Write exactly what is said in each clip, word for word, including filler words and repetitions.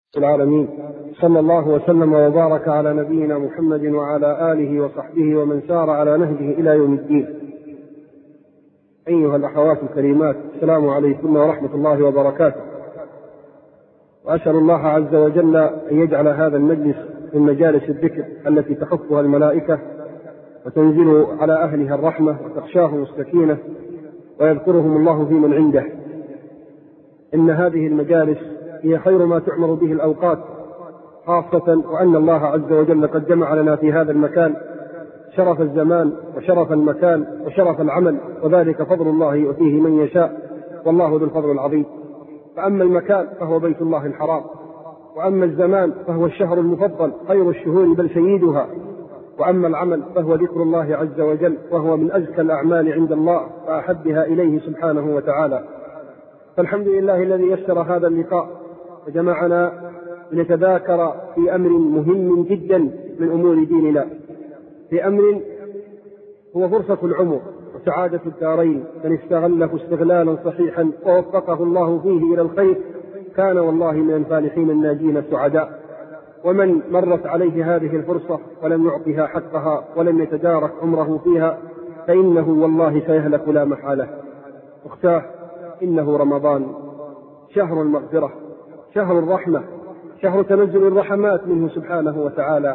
العالمين، صلى الله وسلم وبارك على نبينا محمد وعلى آله وصحبه ومن سار على نهجه إلى يوم الدين. أيها الأخوات الكريمات، السلام عليكم ورحمة الله وبركاته. وأسأل الله عز وجل أن يجعل هذا المجلس من مجالس الذكر التي تحفها الملائكة وتنزل على أهلها الرحمة وتخشاهم السكينة ويذكرهم الله في من عنده. إن هذه المجالس هي خير ما تعمر به الأوقات، خاصة وأن الله عز وجل قد جمع لنا في هذا المكان شرف الزمان وشرف المكان وشرف العمل، وذلك فضل الله يؤتيه من يشاء، والله ذو الفضل العظيم. فأما المكان فهو بيت الله الحرام، وأما الزمان فهو الشهر المفضل خير الشهور بل سيدها، وأما العمل فهو ذكر الله عز وجل، وهو من أزكى الأعمال عند الله وأحبها إليه سبحانه وتعالى. فالحمد لله الذي يسر هذا اللقاء وجمعنا لنتذاكر في أمر مهم جدا من أمور ديننا، في أمر هو فرصة العمر وسعادة الدارين. من استغله استغلالا صحيحا ووفقه الله فيه إلى الخير كان والله من الفالحين الناجين السعداء. ومن مرت عليه هذه الفرصة ولم يعطها حقها ولم يتدارك عمره فيها فإنه والله سيهلك لا محالة. أختاه، إنه رمضان، شهر المغفرة، شهر الرحمة، شهر تنزل الرحمات منه سبحانه وتعالى،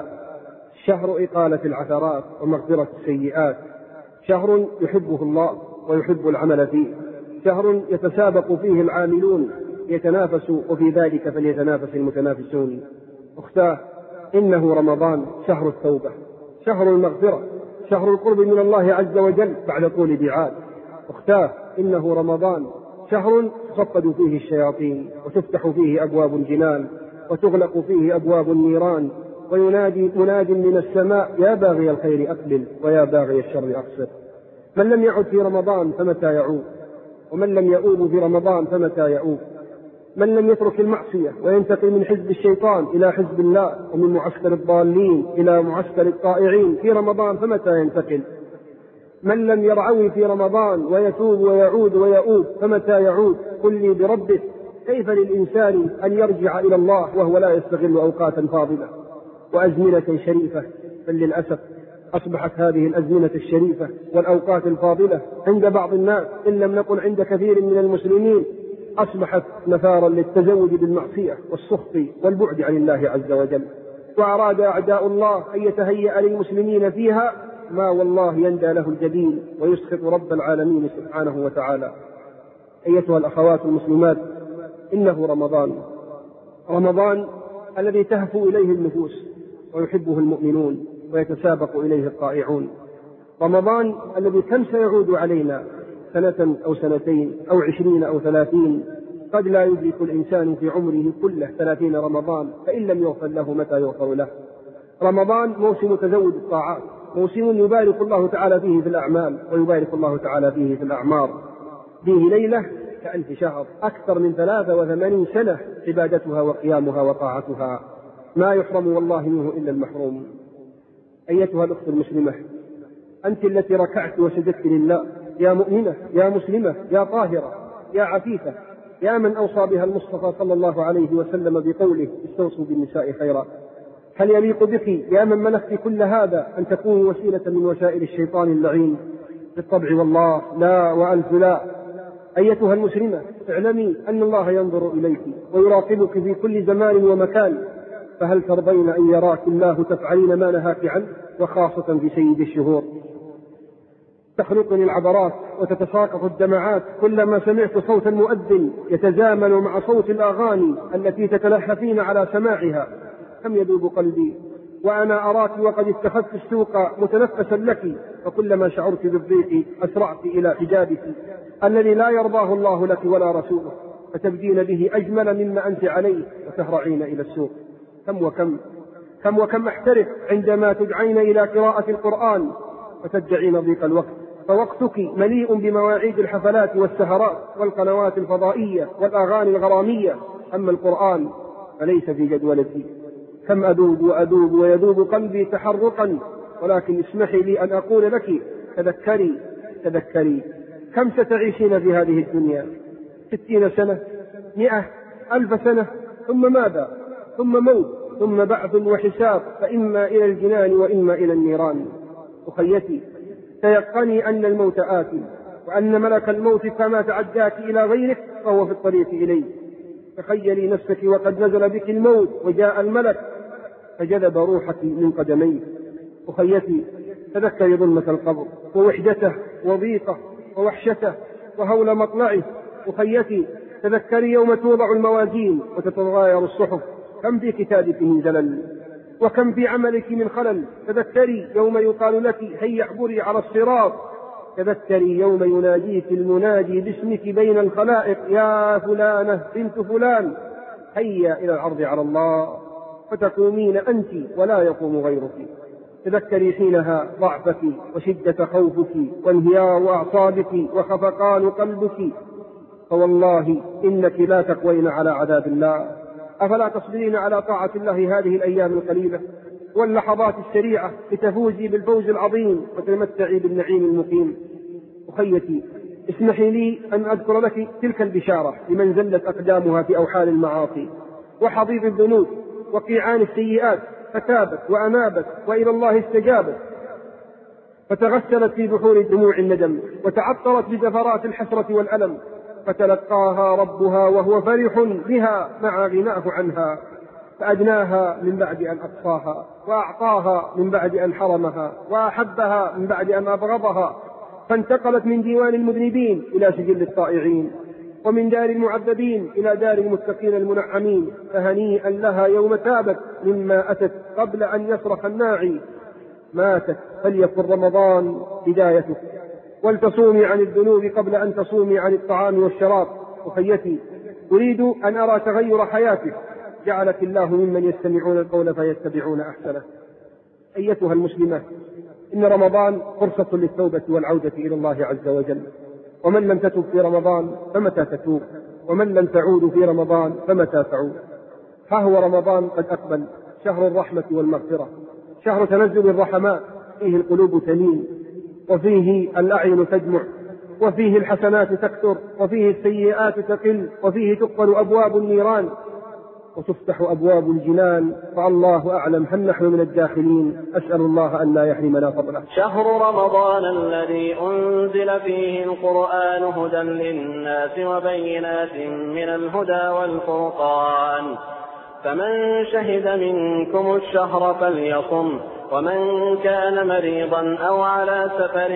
شهر إقالة العثرات ومغفرة السيئات، شهر يحبه الله ويحب العمل فيه، شهر يتسابق فيه العاملون يتنافسوا، وفي ذلك فليتنافس المتنافسون. أختاه، إنه رمضان، شهر التوبة، شهر المغفرة، شهر القرب من الله عز وجل بعد طول بعاد. أختاه، إنه رمضان، شهر تصفد فيه الشياطين وتفتح فيه أبواب الجنان وتغلق فيه أبواب النيران، وينادي مناد من السماء: يا باغي الخير أقبل ويا باغي الشر أقصر. من لم يعد في رمضان فمتى يعود؟ ومن لم يؤوب في رمضان فمتى يؤوب؟ من لم يترك المعصية وينتقل من حزب الشيطان إلى حزب الله، ومن معسكر الضالين إلى معسكر الطائعين في رمضان فمتى ينتقل؟ من لم يرعوي في رمضان ويتوب ويعود ويؤوب فمتى يعود؟ قل لي بربك، كيف للإنسان أن يرجع إلى الله وهو لا يستغل أوقاتا فاضلة وأزمنة شريفة؟ بل للأسف أصبحت هذه الأزمنة الشريفة والأوقات الفاضلة عند بعض الناس، إن لم نقل عند كثير من المسلمين، أصبحت مثارا للتزود بالمعصية والسخط والبعد عن الله عز وجل. وأراد أعداء الله أن يتهيأ للمسلمين فيها ما والله يندى له الجبين ويسخط رب العالمين سبحانه وتعالى. أيتها الأخوات المسلمات، إنه رمضان، رمضان الذي تهفو إليه النفوس ويحبه المؤمنون ويتسابق إليه الطائعون، رمضان الذي كم سيعود علينا، سنة أو سنتين أو عشرين أو ثلاثين، قد لا يدرك الإنسان في عمره كله ثلاثين رمضان، فإن لم يغفر له متى يغفر له؟ رمضان موسم تزود الطاعات، موسم يبارك الله تعالى فيه في الأعمال ويبارك الله تعالى فيه في الأعمار. فيه ليلة كألف شهر، أكثر من ثلاثة وثمانين سنة عبادتها وقيامها وطاعتها، ما يحرم والله منه إلا المحروم. أيتها الأخت المسلمة، أنت التي ركعت وسجدت لله، يا مؤمنة، يا مسلمة، يا طاهرة، يا عفيفة، يا من أوصى بها المصطفى صلى الله عليه وسلم بقوله: استوصوا بالنساء خيرا. هل يليق بك يا من ملكت كل هذا أن تكون وسيلة من وسائل الشيطان اللعين؟ بالطبع والله لا وألف لا. أيتها المسلمة، اعلمي أن الله ينظر إليك ويراقبك في كل زمان ومكان، فهل ترضين أن يراك الله تفعلين ما نهاك عنه، وخاصة في سيد الشهور؟ تخنقني العبرات وتتساقط الدمعات كلما سمعت صوت المؤذن يتزامن مع صوت الأغاني التي تتلهفين على سماعها. كم يذوب قلبي وأنا أراك وقد اتخذت السوق متنفسا لك، فكلما شعرت بالضيق أسرعت إلى حجابك الذي لا يرضاه الله لك ولا رسوله، فتبدين به أجمل مما أنت عليه وتهرعين إلى السوق. كم وكم كم وكم أحترق عندما تدعين إلى قراءة القرآن وتدعين ضيق الوقت، فوقتك مليء بمواعيد الحفلات والسهرات والقنوات الفضائية والأغاني الغرامية، أما القرآن فليس في جدولتي. كم أذوب وأذوب ويذوب قلبي تحرقا، ولكن اسمحي لي أن أقول لك: تذكري تذكري كم ستعيشين في هذه الدنيا؟ ستين سنة، مئة، ألف سنة، ثم ماذا؟ ثم موت ثم بعث وحساب، فإما إلى الجنان وإما إلى النيران. أخيتي، تيقني أن الموت آت، وأن ملك الموت كما تعداك إلى غيرك فهو في الطريق إليه. تخيلي نفسك وقد نزل بك الموت وجاء الملك فجذب روحك من قدميه. أخيتي، تذكري ظلمة القبر ووحدته وضيقه ووحشته وهول مطلعه. أخيتي، تذكري يوم توضع الموازين وتتغاير الصحف، كم في كتابك من زلل وكم في عملك من خلل. تذكري يوم يقال لك هيا اعبري على الصراط. تذكري يوم يناديك المنادي باسمك بين الخلائق، يا فلانة بنت فلان هيا إلى العرض على الله، فتقومين أنت ولا يقوم غيرك. تذكري حينها ضعفك وشدة خوفك وانهيار أعصابك وخفقان قلبك، فوالله إنك لا تقوين على عذاب الله. أفلا تصبرين على طاعة الله هذه الأيام القليلة واللحظات السريعة لتفوزي بالفوز العظيم وتمتعي بالنعيم المقيم؟ أخيتي، اسمحي لي أن أذكر لك تلك البشارة لمن زلت أقدامها في أوحال المعاصي وحضيض الذنوب وقيعان السيئات، فتابت وأنابت وإلى الله استجابت، فتغسلت في بحور دموع الندم وتعطرت بزفرات الحسرة والألم، فتلقاها ربها وهو فرح بها مع غناه عنها، فأدناها من بعد أن أقصاها، وأعطاها من بعد أن حرمها، وأحبها من بعد أن أبغضها، فانتقلت من ديوان المذنبين إلى سجل الطائعين، ومن دار المعذبين إلى دار المتقين المنعمين. فهنيئا لها يوم تابت مما أتت قبل أن يصرخ الناعي، ماتت فليكن رمضان بدايتك، ولتصومي عن الذنوب قبل أن تصومي عن الطعام والشراب. أخيتي، أريد أن أرى تغير حياتك، جعلك الله ممن يستمعون القول فيتبعون أحسنه. أيتها المسلمة، إن رمضان فرصة للتوبة والعودة إلى الله عز وجل، ومن لم تتب في رمضان فمتى تتوب، ومن لم تعود في رمضان فمتى تعود. ها هو رمضان قد أقبل، شهر الرحمة والمغفرة، شهر تنزل الرحمات، فيه القلوب تلين، وفيه الأعين تدمع، وفيه الحسنات تكثر، وفيه السيئات تقل، وفيه تقفل أبواب النيران وتفتح أبواب الجنان. فالله أعلم هل نحن من الداخلين. أسأل الله أن لا يحرمنا فضله. شهر رمضان الذي أنزل فيه القرآن هدى للناس وبينات من الهدى والفرقان، فمن شهد منكم الشهر فليصم، ومن كان مريضا أو على سفر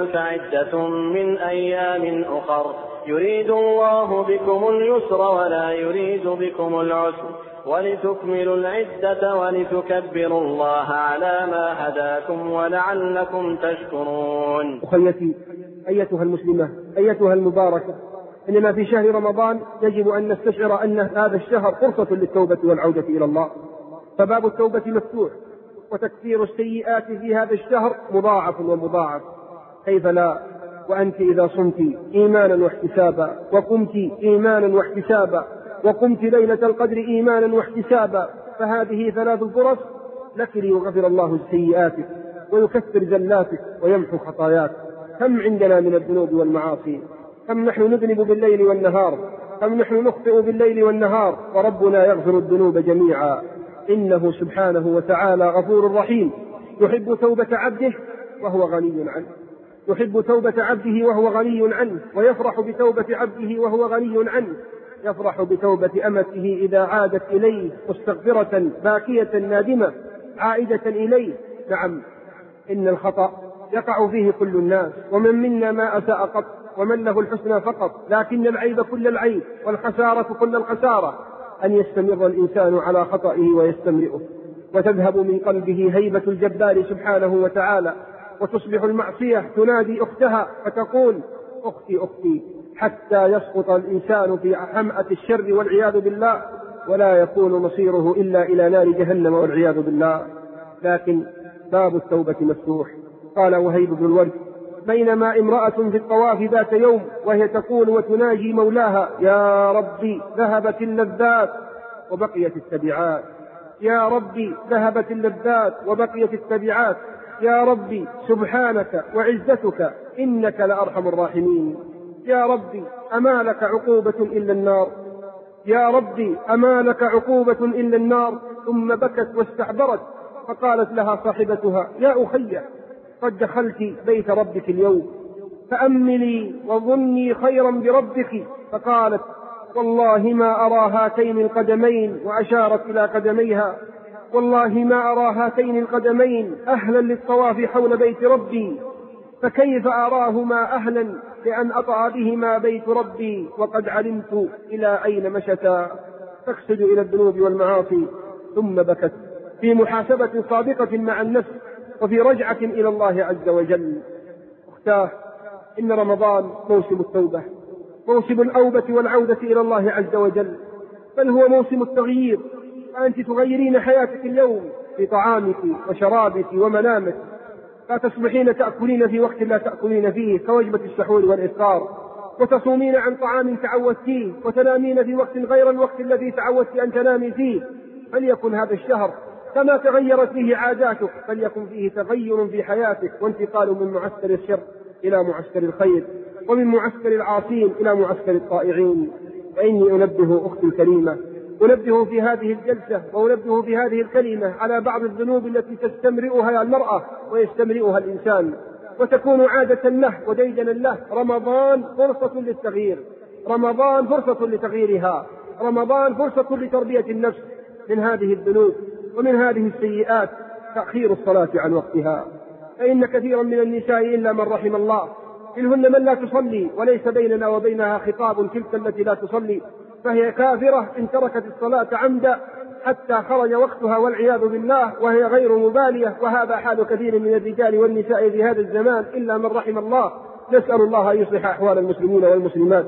فعدة من أيام أخر، يريد الله بكم اليسر ولا يريد بكم العسر، ولتكملوا العدة ولتكبروا الله على ما هداكم ولعلكم تشكرون. أخيتي، أيتها المسلمة، أيتها المباركة، إننا في شهر رمضان يجب أن نستشعر أن هذا الشهر فرصة للتوبة والعودة إلى الله، فباب التوبة مفتوح، وتكفير السيئات في هذا الشهر مضاعف ومضاعف. كيف لا وأنت إذا صمت إيمانا واحتسابا، وقمت إيمانا واحتسابا، وقمت ليلة القدر إيمانا واحتسابا، فهذه ثلاث فرص لك ليغفر الله سيئاتك ويكفر زلاتك ويمحو خطاياك. كم عندنا من الذنوب والمعاصي، كم نحن نذنب بالليل والنهار، كم نحن نخطئ بالليل والنهار، وربنا يغفر الذنوب جميعا، إنه سبحانه وتعالى غفور رحيم، يحب توبة عبده وهو غني عنه، يحب توبة عبده وهو غني عنه، ويفرح بتوبة عبده وهو غني عنه، يفرح بتوبة أمته إذا عادت إليه مستغفرة باكية نادمة عائدة إليه. نعم، إن الخطأ يقع فيه كل الناس، ومن منا ما أساء قط، ومن له الحسنى فقط، لكن العيب كل العيب والخسارة كل الخسارة أن يستمر الإنسان على خطئه ويستمرئه، وتذهب من قلبه هيبة الجبار سبحانه وتعالى، وتصبح المعصية تنادي أختها فتقول أختي أختي، حتى يسقط الإنسان في حمأة الشر والعياذ بالله، ولا يكون مصيره إلا إلى نار جهنم والعياذ بالله. لكن باب التوبة مفتوح. قال وهيب بن الورد: بينما امرأة في الطواف ذات يوم وهي تقول وتناجي مولاها: يا ربي ذهبت اللذات وبقيت التبعات، يا ربي ذهبت اللذات وبقيت التبعات، يا ربي سبحانك وعزتك إنك لأرحم الراحمين، يا ربي أما لك عقوبة إلا النار. يا ربي أما لك عقوبة إلا النار؟ ثم بكت واستعبرت، فقالت لها صاحبتها يا أخي قد دخلت بيت ربك اليوم فأملي وظني خيرا بربك. فقالت والله ما أرى هاتين القدمين، وأشارت إلى قدميها، والله ما أرى هاتين القدمين أهلا للطواف حول بيت ربي، فكيف أراهما أهلا لأن أطأ بهما بيت ربي وقد علمت إلى أين مشتا. تقصد إلى الذنوب والمعاصي. ثم بكت في محاسبة صادقة مع النفس وفي رجعة إلى الله عز وجل. أختاه، إن رمضان موسم التوبة، موسم الأوبة والعودة إلى الله عز وجل، بل هو موسم التغيير. فأنت تغيرين حياتك اليوم في طعامك وشرابك ومنامك، لا تصبحين تأكلين في وقت لا تأكلين فيه كوجبة السحور والإفطار، وتصومين عن طعام تعودتيه، وتنامين في وقت غير الوقت الذي تعودت أن تنامي فيه. فليكن هذا الشهر كما تغيرت فيه عاداتك فليكن فيه تغير في حياتك، وانتقال من معسكر الشر إلى معسكر الخير، ومن معسكر العاصين إلى معسكر الطائعين. فإني أنبه أختي الكريمة، أنبه في هذه الجلسة وأنبه في هذه الكلمة على بعض الذنوب التي تستمرئها المرأة ويستمرئها الإنسان وتكون عادة له وديدنا له. رمضان فرصة للتغيير، رمضان فرصة لتغييرها، رمضان فرصة لتربية النفس من هذه الذنوب ومن هذه السيئات. تأخير الصلاة عن وقتها، فإن كثيرا من النساء إلا من رحم الله منهن من لا تصلي وليس بيننا وبينها خطاب، تلك التي لا تصلي فهي كافرة إن تركت الصلاة عمدا حتى خرج وقتها والعياذ بالله وهي غير مبالية. وهذا حال كثير من الرجال والنساء في هذا الزمان إلا من رحم الله. نسأل الله أن يصلح أحوال المسلمين والمسلمات.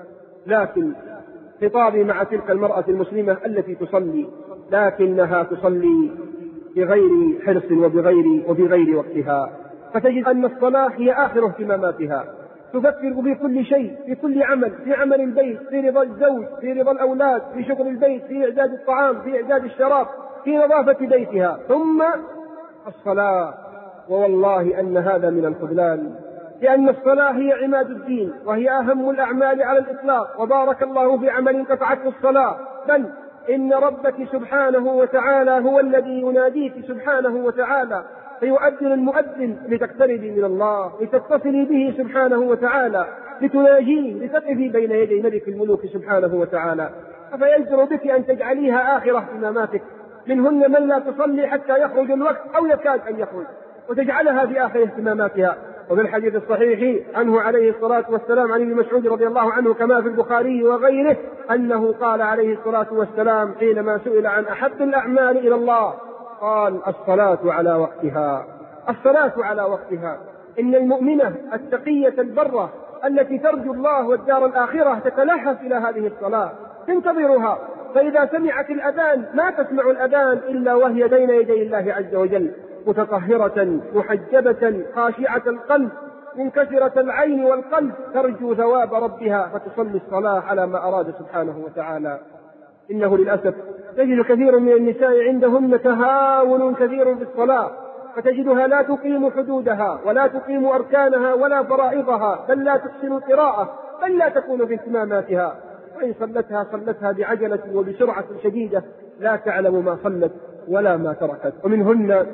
لكن خطابي مع تلك المرأة المسلمة التي تصلي لكنها تصلي بغير حرص وبغير وفي غير وقتها، فتجد أن الصلاة هي آخر اهتماماتها، تفكر في كل شيء، في كل عمل، في عمل البيت، في رضا الزوج، في رضا الأولاد، في شغل البيت، في إعداد الطعام، في إعداد الشراب، في نظافة بيتها، ثم الصلاة. ووالله أن هذا من الخذلان، لأن الصلاة هي عماد الدين وهي أهم الأعمال على الإطلاق. وبارك الله في عمل قطعته الصلاة، بل إن ربك سبحانه وتعالى هو الذي يناديك سبحانه وتعالى، فيؤذن المؤذن لتقتربي من الله، لتتصلي به سبحانه وتعالى، لتناجيه، لتقفي بين يدي ملك الملوك سبحانه وتعالى. فيجدر بك أن تجعليها آخر اهتماماتك. منهن من لا تصلي حتى يخرج الوقت أو يكاد أن يخرج، وتجعلها في آخر اهتماماتها. وفي الحديث الصحيح عنه عليه الصلاة والسلام عن ابن مسعود رضي الله عنه كما في البخاري وغيره أنه قال عليه الصلاة والسلام حينما سئل عن أحب الأعمال إلى الله قال الصلاة على وقتها، الصلاة على وقتها. إن المؤمنة التقية البرة التي ترجو الله والدار الآخرة تتلهف إلى هذه الصلاة، تنتظرها، فإذا سمعت الأذان ما تسمع الأذان إلا وهي بين يدي الله عز وجل، متطهرة محجبة خاشعة القلب منكسرة العين والقلب، ترجو ثواب ربها فتصلي الصلاة على ما أراد سبحانه وتعالى. إنه للأسف تجد كثير من النساء عندهن تهاون كثير في الصلاة، فتجدها لا تقيم حدودها ولا تقيم أركانها ولا فرائضها، بل لا تحسن القراءة، بل لا تكون في اهتماماتها، وإن صلتها صلتها بعجلة وبسرعة شديدة لا تعلم ما صلت ولا ما تركت. ومنهن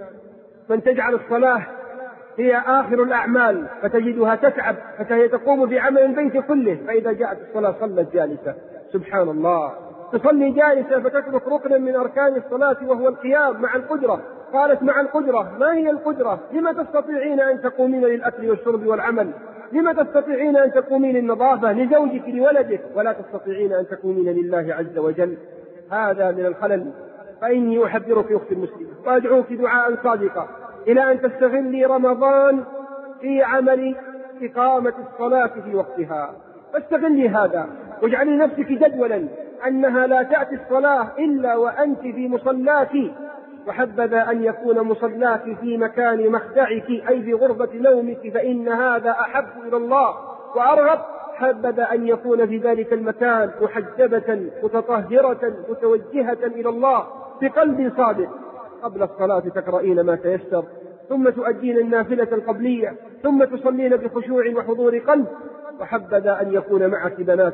من تجعل الصلاة هي آخر الأعمال، فتجدها تتعب فهي تقوم بعمل البيت كله، فإذا جاءت الصلاة صلت جالسة. سبحان الله، تصلي جالسة فتترك ركنا من أركان الصلاة وهو القيام مع القدرة. قالت مع القدرة، ما هي القدرة؟ لما تستطيعين أن تقومين للأكل والشرب والعمل؟ لما تستطيعين أن تقومين للنظافة لزوجك لولدك ولا تستطيعين أن تقومين لله عز وجل؟ هذا من الخلل. فإني أحذرك أختي المسلمة وأدعوك دعاء صادقا إلى أن تستغلي رمضان في عمل إقامة الصلاة في وقتها، فاستغلي هذا واجعلي نفسك جدولا أنها لا تأتي الصلاة إلا وأنت في مصلاك، وحبذا أن يكون مصلاك في مكان مخدعك أي في غرفة نومك، فإن هذا أحب إلى الله وأرغب. حبذا أن يكون في ذلك المكان محجبة متطهرة متوجهة إلى الله بقلب صادق. قبل الصلاة تقرؤين ما تيسر، ثم تؤدين النافلة القبلية، ثم تصلين بخشوع وحضور قلب. وحبذا أن يكون معك بناتك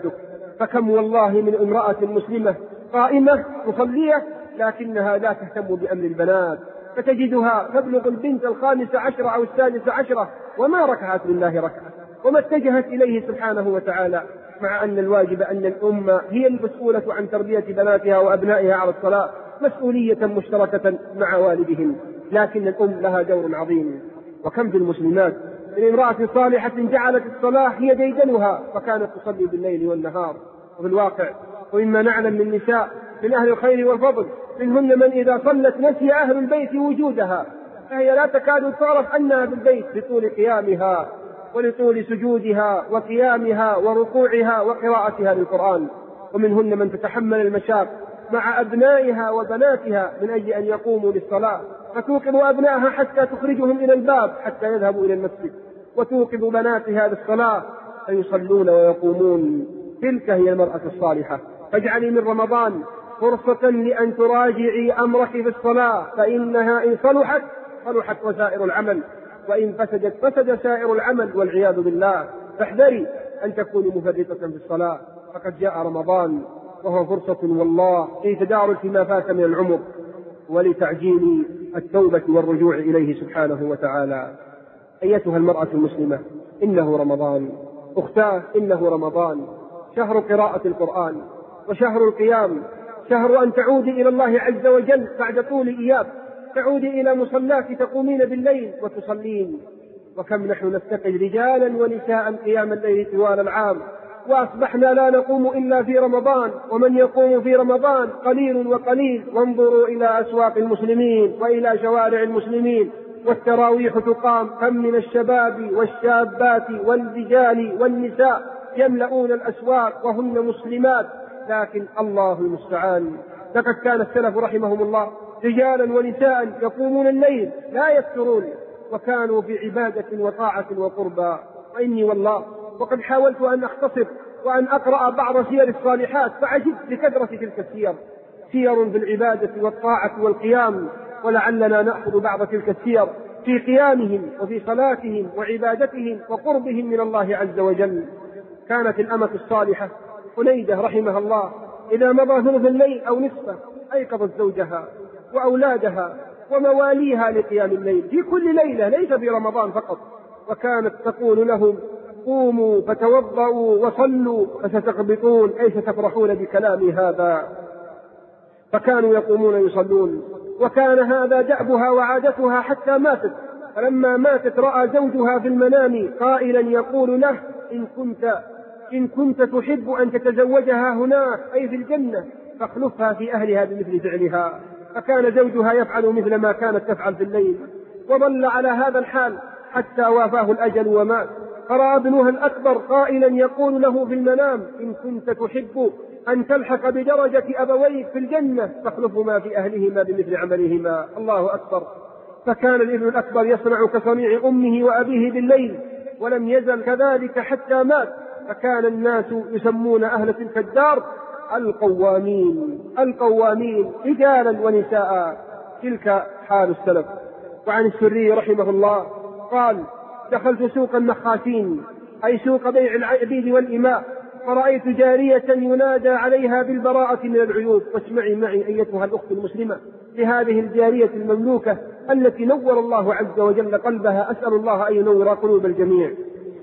فكم والله من امرأة مسلمة قائمة مصلية لكنها لا تهتم بأمر البنات، فتجدها تبلغ البنت الخامسة عشرة أو السادسة عشرة وما ركعت لله ركعة وما اتجهت إليه سبحانه وتعالى، مع أن الواجب أن الأمة هي المسؤولة عن تربية بناتها وأبنائها على الصلاة مسؤولية مشتركة مع والدهم، لكن الأم لها دور عظيم. وكم في المسلمات من امرأة صالحة جعلت الصلاة هي ديدنها فكانت تصلي بالليل والنهار. وفي الواقع ومما نعلم من نساء من أهل الخير والفضل منهن من إذا صلت نسي أهل البيت وجودها، فهي لا تكاد تعرف أنها بالبيت لطول قيامها ولطول سجودها وقيامها وركوعها وقراءتها للقرآن. ومنهن من تتحمل المشاق مع أبنائها وبناتها من أجل أن يقوموا للصلاة، فتوقظ أبنائها حتى تخرجهم إلى الباب حتى يذهبوا إلى المسجد، وتوقظ بناتها للصلاة فيصلون ويقومون. تلك هي المرأة الصالحة. فاجعلي من رمضان فرصة لأن تراجعي أمرك في الصلاة، فإنها إن صلحت صلحت وسائر العمل، وإن فسدت فسد سائر العمل والعياذ بالله. فاحذري أن تكوني مفرطة في الصلاة، فقد جاء رمضان وهو فرصة والله لتدارك ما فات من العمر ولتعجيل التوبة والرجوع إليه سبحانه وتعالى. أيتها المرأة المسلمة، إنه رمضان. أختاه، إنه رمضان، شهر قراءة القرآن وشهر القيام، شهر أن تعودي إلى الله عز وجل بعد طول إياب، تعودي إلى مصلاك تقومين بالليل وتصلين. وكم نحن نفتقد رجالا ونساء قيام الليل طوال العام، وأصبحنا لا نقوم إلا في رمضان، ومن يقوم في رمضان قليل وقليل. وانظروا إلى أسواق المسلمين وإلى شوارع المسلمين والتراويح تقام، كم من الشباب والشابات والرجال والنساء يملؤون الأسواق وهن مسلمات، لكن الله المستعان. لقد كان السلف رحمهم الله رجالا ونساء يقومون الليل لا يفترون، وكانوا في عبادة وطاعة وقربى. وإني والله وقد حاولت أن أختصر وأن أقرأ بعض سير الصالحات فعجبت لكثرة تلك السير، سير في العبادة والطاعة والقيام، ولعلنا نأخذ بعض تلك السير في قيامهم وفي صلاتهم وعبادتهم وقربهم من الله عز وجل. كانت الأمة الصالحة حنيدة رحمها الله إذا مضى ثلث الليل أو نصفه أيقظت زوجها وأولادها ومواليها لقيام الليل في كل ليلة، ليس في رمضان فقط، وكانت تقول لهم: قوموا فتوضؤوا وصلوا فستغبطون، أي ستفرحون بكلامي هذا. فكانوا يقومون يصلون، وكان هذا دأبها وعادتها حتى ماتت. فلما ماتت رأى زوجها في المنام قائلا يقول له: إن كنت إن كنت تحب أن تتزوجها هناك أي في الجنة فاخلفها في أهلها بمثل فعلها. فكان زوجها يفعل مثل ما كانت تفعل في الليل، وظل على هذا الحال حتى وافاه الأجل ومات. فرأى ابنها الأكبر قائلا يقول له في المنام: إن كنت تحب أن تلحق بدرجة أبويك في الجنة فاخلفهما في أهلهما بمثل عملهما. الله أكبر. فكان الابن الأكبر يصنع كصنيع أمه وأبيه بالليل، ولم يزل كذلك حتى مات. فكان الناس يسمون أهل تلك الدار القوامين، القوامين رجالا ونساء. تلك حال السلف. وعن السري رحمه الله قال: دخلت سوق النخاسين أي سوق بيع العبيد والإماء، فرأيت جارية ينادى عليها بالبراءة من العيوب. واسمعي معي أيتها الأخت المسلمة لهذه الجارية المملوكة التي نور الله عز وجل قلبها، أسأل الله أن ينور قلوب الجميع.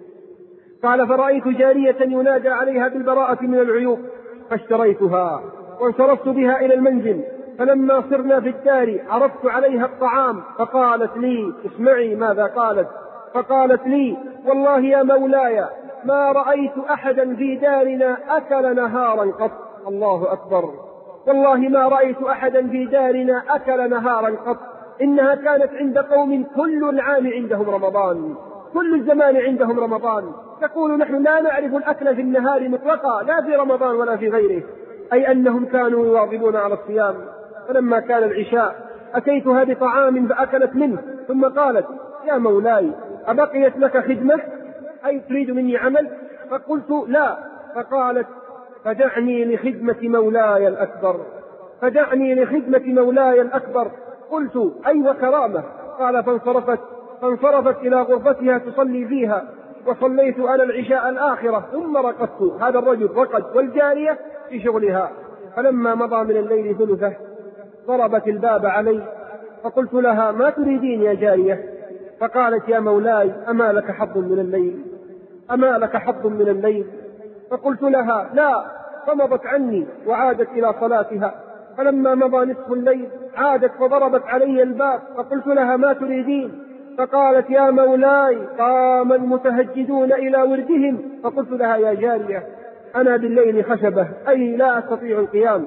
قال: فرأيت جارية ينادى عليها بالبراءة من العيوب فاشتريتها وانصرفت بها إلى المنزل. فلما صرنا في الدار عرضت عليها الطعام فقالت لي: اسمعي ماذا قالت. فقالت لي: والله يا مولاي ما رأيت أحدا في دارنا أكل نهارا قط. الله أكبر. والله ما رأيت أحدا في دارنا أكل نهارا قط. إنها كانت عند قوم كل العام عندهم رمضان، كل الزمان عندهم رمضان. تقول: نحن لا نعرف الأكل في النهار مطلقا، لا في رمضان ولا في غيره، أي أنهم كانوا يواظبون على الصيام. فلما كان العشاء أتيتها بطعام فأكلت منه، ثم قالت: يا مولاي أبقيت لك خدمة أي تريد مني عمل؟ فقلت: لا. فقالت: فدعني لخدمة مولاي الأكبر، فدعني لخدمة مولاي الأكبر. قلت: أي وكرامة. قال: فانصرفت فانصرفت إلى غرفتها تصلي فيها. وصليت أنا العشاء الآخرة ثم رقدت. هذا الرجل رقد والجارية في شغلها. فلما مضى من الليل ثلثه ضربت الباب علي، فقلت لها: ما تريدين يا جارية؟ فقالت: يا مولاي، أما لك حظ من الليل؟ أما لك حظ من الليل؟ فقلت لها: لا. فمضت عني وعادت إلى صلاتها. فلما مضى نصف الليل عادت فضربت علي الباب، فقلت لها: ما تريدين؟ فقالت: يا مولاي، قام المتهجدون إلى وردهم. فقلت لها: يا جارية، أنا بالليل خشبة، أي لا أستطيع القيام،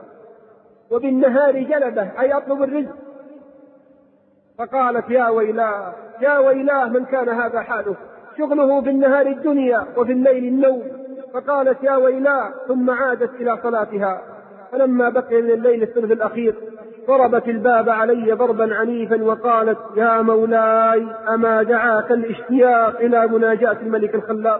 وبالنهار جلبة، أي أطلب الرزق. فقالت: يا ويلاه يا ويلاه، من كان هذا حاله، شغله بالنهار الدنيا وفي الليل النوم. فقالت: يا ويلاه، ثم عادت إلى صلاتها. فلما بقي من الليل الثلث الأخير ضربت الباب علي ضربا عنيفا وقالت: يا مولاي، أما دعاك الاشتياق إلى مناجاة الملك الخلاق؟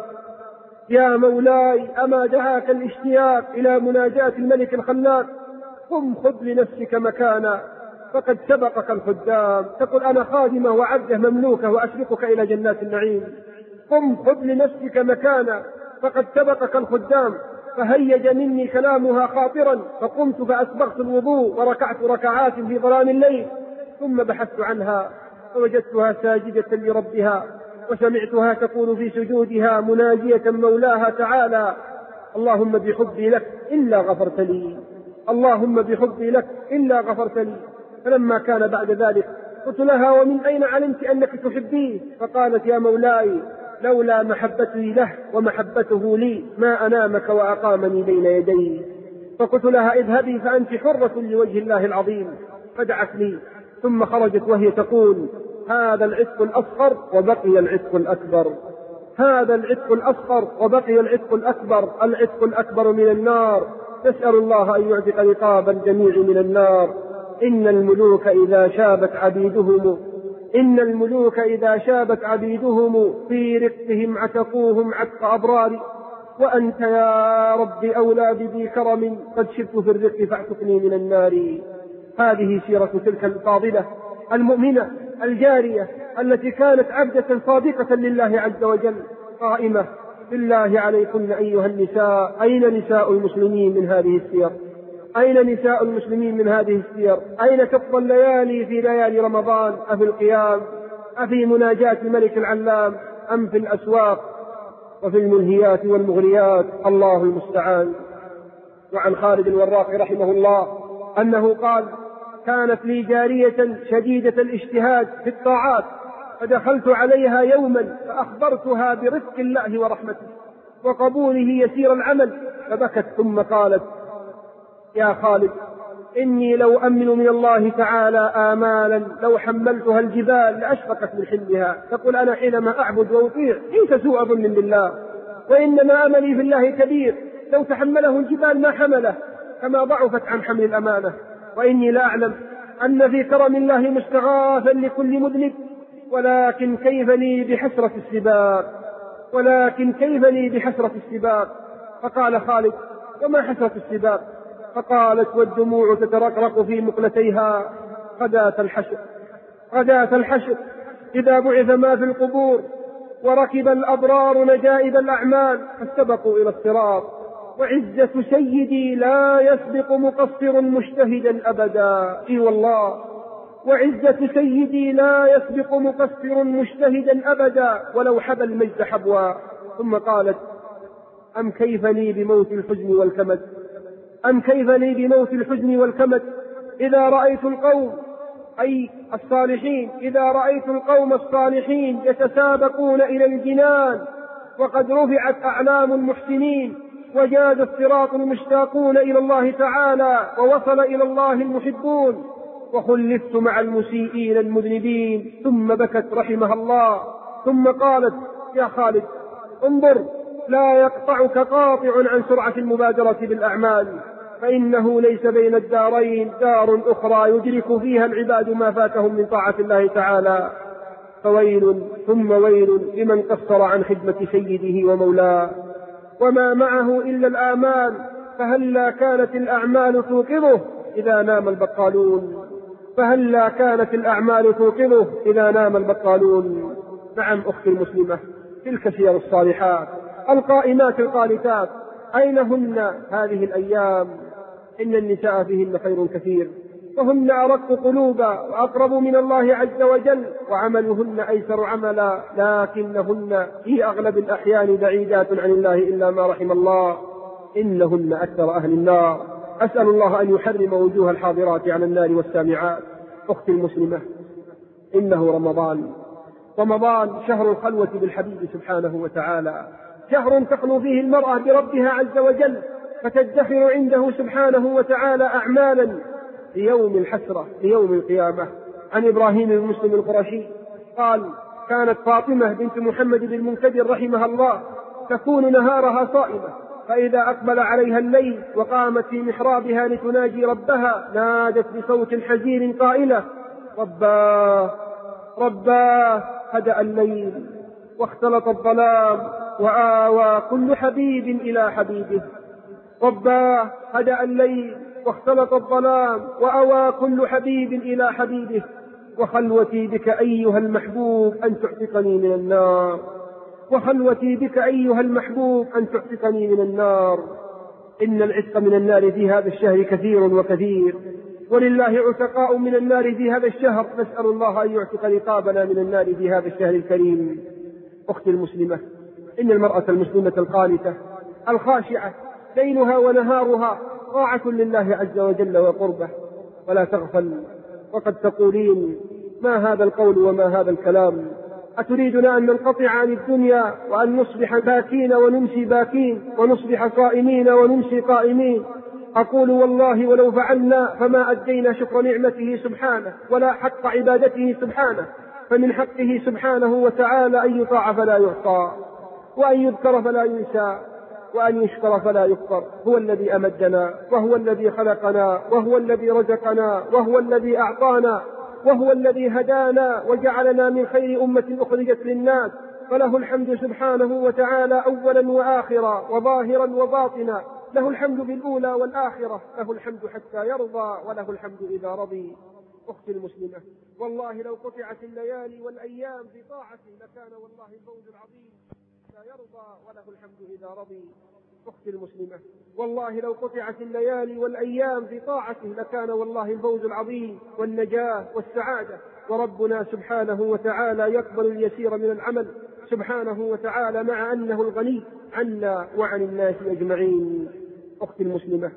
يا مولاي، أما دعاك الاشتياق إلى مناجاة الملك الخلاق؟ قم خذ لنفسك مكانا، فقد سبقك الخدام. تقول: أنا خادمة وعبده مملوكة وأسبقك إلى جنات النعيم. قم خذ لنفسك مكانا، فقد سبقك الخدام. فهيج مني كلامها خاطرا، فقمت فأسبغت الوضوء وركعت ركعات في ظلام الليل، ثم بحثت عنها فوجدتها ساجدة لربها، وسمعتها تقول في سجودها مناجية مولاها تعالى: اللهم بحبي لك إلا غفرت لي، اللهم بحبي لك إلا غفرت لي. فلما كان بعد ذلك قلت لها: ومن أين علمت أنك تحبيه؟ فقالت: يا مولاي، لولا محبتي له ومحبته لي ما أنامك وأقامني بين يديه. فقلت لها: اذهبي فأنت حرة لوجه الله العظيم. فدعت لي ثم خرجت وهي تقول: هذا العتق الأصغر وبقي العتق الأكبر، هذا العتق الأصغر وبقي العتق الأكبر، العتق الأكبر من النار. نسأل الله أن يعتق رقاب الجميع من النار. إن الملوك إذا شابت عبيدهم إن الملوك إذا شابت عبيدهم في رقهم عتقوهم عتق أبرار، وأنت يا رب أولى بذي كرم، قد شبت في الرق فاعتقني من النار. هذه سيرة تلك الفاضلة المؤمنة الجارية التي كانت عبدة صادقة لله عز وجل، قائمة. بالله عليكن أيها النساء، أين نساء المسلمين من هذه السير؟ أين نساء المسلمين من هذه السير؟ أين تقضى الليالي في ليالي رمضان؟ أفي القيام؟ أفي مناجاة الملك العلام؟ أم في الأسواق وفي الملهيات والمغريات؟ الله المستعان. وعن خالد الوراق رحمه الله أنه قال: كانت لي جارية شديدة الاجتهاد في الطاعات، فدخلت عليها يوما فأخبرتها برزق الله ورحمته وقبوله يسير العمل، فبكت ثم قالت: يا خالد، إني لو أمن من الله تعالى آمالا لو حملتها الجبال لأشفقت من حملها. تقول: أنا حينما أعبد وأطيع ليس سوء ظن بالله، وإنما أملي في الله كبير، لو تحمله الجبال ما حمله، كما ضعفت عن حمل الأمانة. وإني لا أعلم أن في كرم الله مستغاثا لكل مذنب، ولكن كيف لي بحسرة السباق، ولكن كيف لي بحسرة السباق. فقال خالد: وما حسرة السباق؟ فقالت: والدموع تترقرق في مقلتيها غداة الحشر، غداة الحشر إذا بعث ما في القبور، وركب الأبرار نجائب الأعمال فاستبقوا إلى الصراط، وعزة سيدي لا يسبق مقصر مجتهدا أبدا. إي والله، وعزة سيدي لا يسبق مقصر مجتهدا أبدا ولو حبى المجد حبوا. ثم قالت: أم كيف لي بموت الحزن والكمد، أم كيف لي بموت الحزن والكمد إذا رأيت القوم، أي الصالحين، إذا رأيت القوم الصالحين يتسابقون إلى الجنان، وقد رفعت أعلام المحسنين، وجاد الصراط المشتاقون إلى الله تعالى، ووصل إلى الله المحبون، وخلفت مع المسيئين المذنبين. ثم بكت رحمها الله، ثم قالت: يا خالد، انظر، لا يقطعك قاطع عن سرعة المبادرة بالأعمال، فإنه ليس بين الدارين دار أخرى يدرك فيها العباد ما فاتهم من طاعة الله تعالى. فويل ثم ويل لمن قصر عن خدمة سيده ومولاه، وما معه إلا الآمال، فهلا كانت الأعمال توقظه إذا نام البطالون، فهلا كانت الأعمال توقظه إذا نام البطالون. نعم أختي المسلمة، تلك سير الصالحات القائمات القانتات، أين هن هذه الأيام؟ إن النساء فيهن خير كثير، وهن أرق قلوبا وأقرب من الله عز وجل، وعملهن أيسر عملا، لكنهن في أغلب الأحيان بعيدات عن الله إلا ما رحم الله، إنهن أكثر أهل النار. أسأل الله أن يحرم وجوه الحاضرات على النار والسامعات. أختي المسلمة، إنه رمضان، رمضان شهر الخلوة بالحبيب سبحانه وتعالى، شهر تخلو فيه المرأة بربها عز وجل، فتدخر عنده سبحانه وتعالى أعمالا ليوم الحسرة ليوم القيامة. عن إبراهيم بن مسلم القرشي قال: كانت فاطمة بنت محمد بن المنكدر رحمها الله تكون نهارها صائمة، فإذا أقبل عليها الليل وقامت في محرابها لتناجي ربها نادت بصوت حزين قائلة: رباه رباه هدأ الليل واختلط الظلام وآوى كل حبيب إلى حبيبه. رباه هدأ الليل واختلط الظلام وأوى كل حبيب إلى حبيبه، وخلوتي بك أيها المحبوب أن تعتقني من النار، وخلوتي بك أيها المحبوب أن تعتقني من النار. إن العتق من النار في هذا الشهر كثير وكثير، ولله عتقاء من النار في هذا الشهر، نسأل الله أن يعتق رقابنا من النار في هذا الشهر الكريم. أختي المسلمة، إن المرأة المسلمة القانتة الخاشعة ليلها ونهارها طاعة لله عز وجل وقربه، ولا تغفل. وقد تقولين: ما هذا القول وما هذا الكلام؟ أتريدنا أن ننقطع عن الدنيا وأن نصبح باكين ونمسي باكين، ونصبح صائمين ونمسي قائمين؟ أقول: والله ولو فعلنا فما أدينا شكر نعمته سبحانه ولا حق عبادته سبحانه، فمن حقه سبحانه وتعالى أن يطاع فلا يعصى، وأن يذكر فلا ينسى، وأن يشكر فلا يكفر. هو الذي أمدنا، وهو الذي خلقنا، وهو الذي رزقنا، وهو الذي أعطانا، وهو الذي هدانا وجعلنا من خير أمة أخرجت للناس، فله الحمد سبحانه وتعالى أولا وآخرا وظاهرا وباطنا، له الحمد بالأولى والآخرة، له الحمد حتى يرضى، وله الحمد إذا رضي. أختي المسلمة، والله لو قطعت الليالي والأيام بطاعته لكان والله الفوز العظيم، لا يرضى وله الحمد إذا رضي. أختي المسلمة، والله لو قطعت الليالي والأيام بطاعته لكان والله الفوز العظيم والنجاة والسعادة. وربنا سبحانه وتعالى يقبل اليسير من العمل سبحانه وتعالى، مع أنه الغني عنا وعن الناس أجمعين. أختي المسلمة،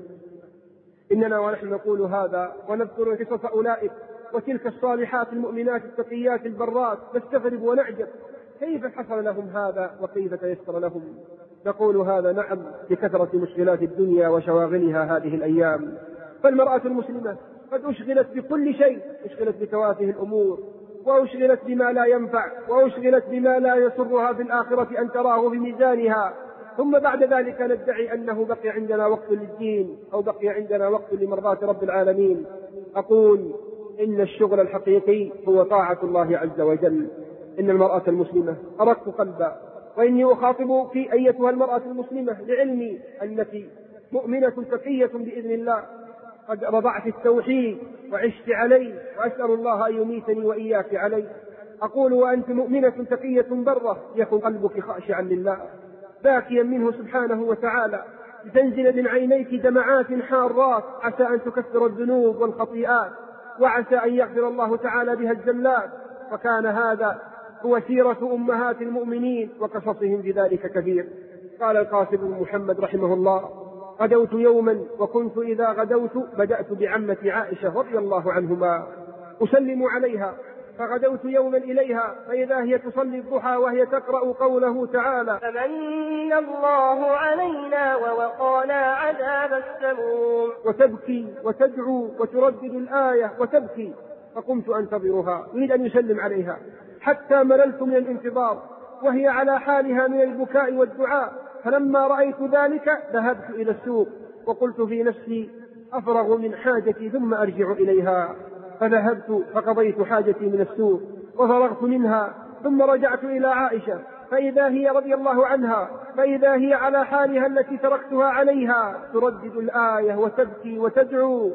إننا ونحن نقول هذا ونذكر قصص أولئك وتلك الصالحات المؤمنات التقيات البرات نستغرب ونعجب كيف حصل لهم هذا وكيف تيسر لهم. نقول هذا نعم لكثرة مشكلات الدنيا وشواغلها هذه الأيام. فالمرأة المسلمة قد أشغلت بكل شيء، أشغلت بتوافه الأمور، وأشغلت بما لا ينفع، وأشغلت بما لا يسرها في الآخرة أن تراه بميزانها، ثم بعد ذلك ندعي أنه بقي عندنا وقت للدين أو بقي عندنا وقت لمرضاة رب العالمين. أقول إن الشغل الحقيقي هو طاعة الله عز وجل. إن المرأة المسلمة أرق قلبا، وإني أخاطبك أيتها المرأة المسلمة لعلمي أنك مؤمنة تقية بإذن الله، قد رضعت التوحيد وعشت عليه، وأسأل الله أن يميتني وإياك عليه. أقول وأنت مؤمنة تقية برة، يكن قلبك خاشعا لله باكيا منه سبحانه وتعالى، تنزل من عينيك دمعات حارات، عسى أن تكفر الذنوب والخطيئات، وعسى أن يغفر الله تعالى بها الزلات. وكان هذا هو سيرة أمهات المؤمنين وقصصهم بذلك كثير. قال القاسم بن محمد رحمه الله: غدوت يوما وكنت إذا غدوت بدأت بعمة عائشة رضي الله عنهما أسلم عليها، فغدوت يوما إليها فإذا هي تصلي الضحى وهي تقرأ قوله تعالى: فمن الله علينا ووقانا عذاب السموم، وتبكي وتدعو وتردد الآية وتبكي، فقمت أنتظرها يريد أن يسلم عليها حتى مللت من الانتظار وهي على حالها من البكاء والدعاء. فلما رأيت ذلك ذهبت إلى السوق وقلت في نفسي: أفرغ من حاجتي ثم أرجع إليها. فذهبت فقضيت حاجتي من السوق وفرغت منها، ثم رجعت إلى عائشة فإذا هي رضي الله عنها فإذا هي على حالها التي تركتها عليها تردد الآية وتبكي وتدعو: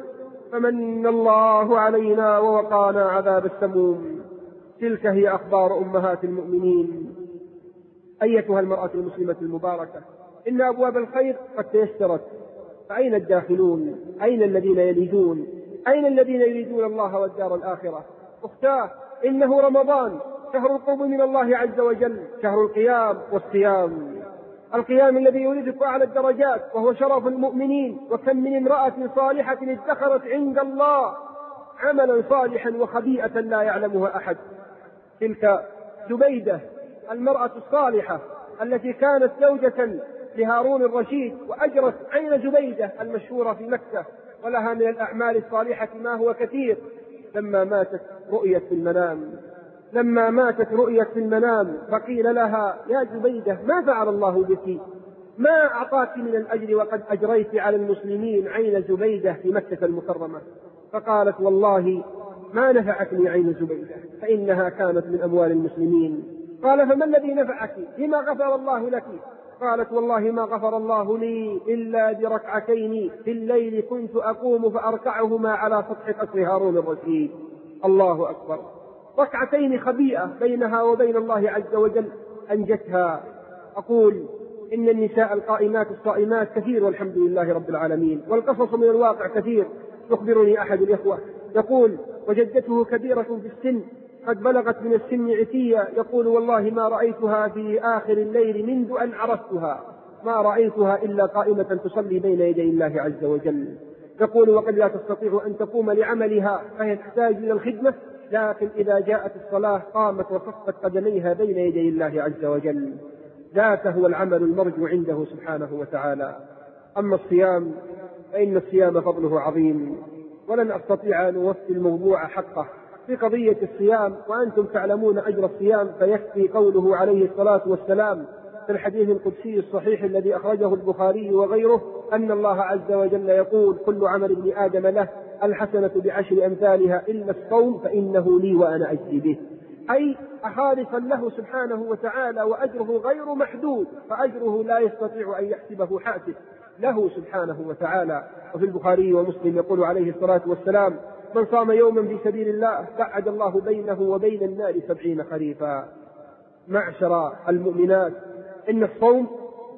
فمن الله علينا ووقانا عذاب السموم. تلك هي أخبار أمهات المؤمنين. أيتها المرأة المسلمة المباركة، إن أبواب الخير قد تيسرت، فأين الداخلون؟ أين الذين يلجون؟ أين الذين يريدون الله والدار الآخرة؟ أختاه، إنه رمضان شهر القرب من الله عز وجل، شهر القيام والصيام، القيام الذي يريدك أعلى الدرجات وهو شرف المؤمنين. وكم من امرأة صالحة ادخرت عند الله عملا صالحا وخبيئة لا يعلمها أحد. تلك زبيدة المرأة الصالحة التي كانت زوجة لهارون الرشيد، وأجرت عين زبيدة المشهورة في مكة، ولها من الأعمال الصالحة ما هو كثير. لما ماتت رؤيت في المنام لما ماتت رؤيت في المنام فقيل لها: يا زبيدة، ما فعل الله بك؟ ما أعطاك من الأجر وقد أجريت على المسلمين عين زبيدة في مكة المكرمة؟ فقالت: والله ما نفعتني عين زبيدة، فإنها كانت من أموال المسلمين. قال: فما الذي نفعك؟ بما غفر الله لك؟ قالت: والله ما غفر الله لي إلا بركعتين في الليل كنت أقوم فأركعهما على سطح قصر هارون الرشيد. الله أكبر، ركعتين خبيئة بينها وبين الله عز وجل أنجتها. أقول إن النساء القائمات الصائمات كثير والحمد لله رب العالمين، والقصص من الواقع كثير. يخبرني أحد الإخوة يقول: وجدته كبيرة في السن قد بلغت من السن عتية، يقول: والله ما رأيتها في آخر الليل منذ أن عرفتها، ما رأيتها إلا قائمة تصلي بين يدي الله عز وجل. يقول: وقد لا تستطيع أن تقوم لعملها فهي تحتاج إلى الخدمة، لكن إذا جاءت الصلاة قامت وصفت قدميها بين يدي الله عز وجل. ذاك هو العمل المرجو عنده سبحانه وتعالى. أما الصيام فإن الصيام فضله عظيم، ولن أستطيع أن أوفي الموضوع حقه في قضية الصيام، وأنتم تعلمون أجر الصيام، فيكفي قوله عليه الصلاة والسلام في الحديث القدسي الصحيح الذي أخرجه البخاري وغيره أن الله عز وجل يقول: كل عمل ابن آدم له الحسنة بعشر أمثالها إلا الصوم فإنه لي وأنا أجزي به، أي خالصا له سبحانه وتعالى، وأجره غير محدود، فأجره لا يستطيع أن يحسبه حاسب له سبحانه وتعالى. وفي البخاري ومسلم يقول عليه الصلاة والسلام: من صام يوما في سبيل الله بعد الله بينه وبين النار سبعين خريفا. معشر المؤمنات، إن الصوم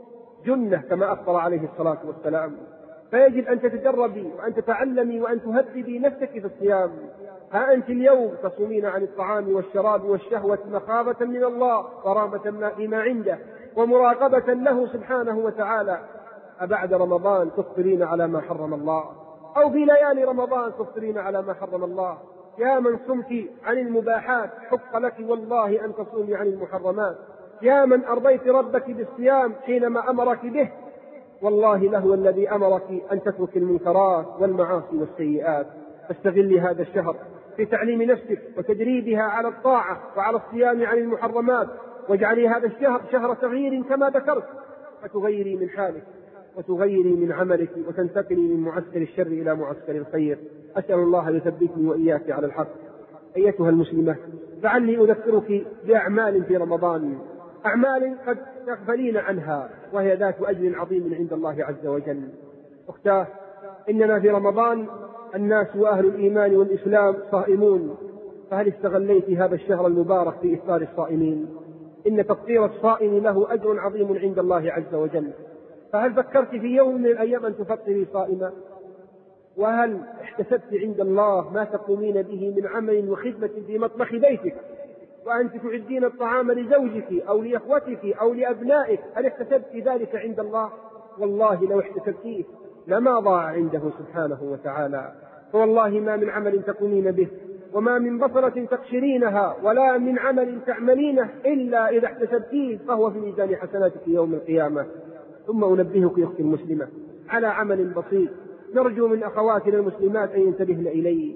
جنة كما أخبر عليه الصلاة والسلام، فيجب أن تتدربي وأن تتعلمي وأن تهذبي نفسك في الصيام. ها أنت اليوم تصومين عن الطعام والشراب والشهوة مخافة من الله، كرامة بما عنده، ومراقبة له سبحانه وتعالى. أبعد رمضان تفطرين على ما حرم الله، أو في ليالي رمضان تفطرين على ما حرم الله؟ يا من صمت عن المباحات حق لك والله أن تصومي عن المحرمات. يا من أرضيت ربك بالصيام حينما أمرك به، والله له الذي أمرك أن تترك المنكرات والمعاصي والسيئات. فاستغلي هذا الشهر في تعليم نفسك وتدريبها على الطاعة وعلى الصيام عن المحرمات، واجعلي هذا الشهر شهر تغيير كما ذكرت، فتغيري من حالك وتغيري من عملك وتنتقلي من معسكر الشر إلى معسكر الخير. أسأل الله يثبتني وإياك على الحق. أيتها المسلمة، لعلي أذكرك بأعمال في رمضان، أعمال قد تغفلين عنها وهي ذات أجر عظيم عند الله عز وجل. أختاه، إننا في رمضان الناس وأهل الإيمان والإسلام صائمون، فهل استغليت هذا الشهر المبارك في إفطار الصائمين؟ إن تفطير الصائم له أجر عظيم عند الله عز وجل. فهل فكرت في يوم من الأيام أن تفطري صائمة؟ وهل احتسبت عند الله ما تقومين به من عمل وخدمة في مطبخ بيتك، وأنت تعدين الطعام لزوجك أو لأخوتك أو لأبنائك؟ هل احتسبت ذلك عند الله؟ والله لو احتسبتيه لما ضاع عنده سبحانه وتعالى. فوالله ما من عمل تقومين به، وما من بصلة تقشرينها، ولا من عمل تعملينه إلا إذا احتسبتيه فهو في ميزان حسناتك يوم القيامة. ثم أنبهك يا أختي المسلمة على عمل بسيط نرجو من أخواتنا المسلمات أن ينتبهن إليه.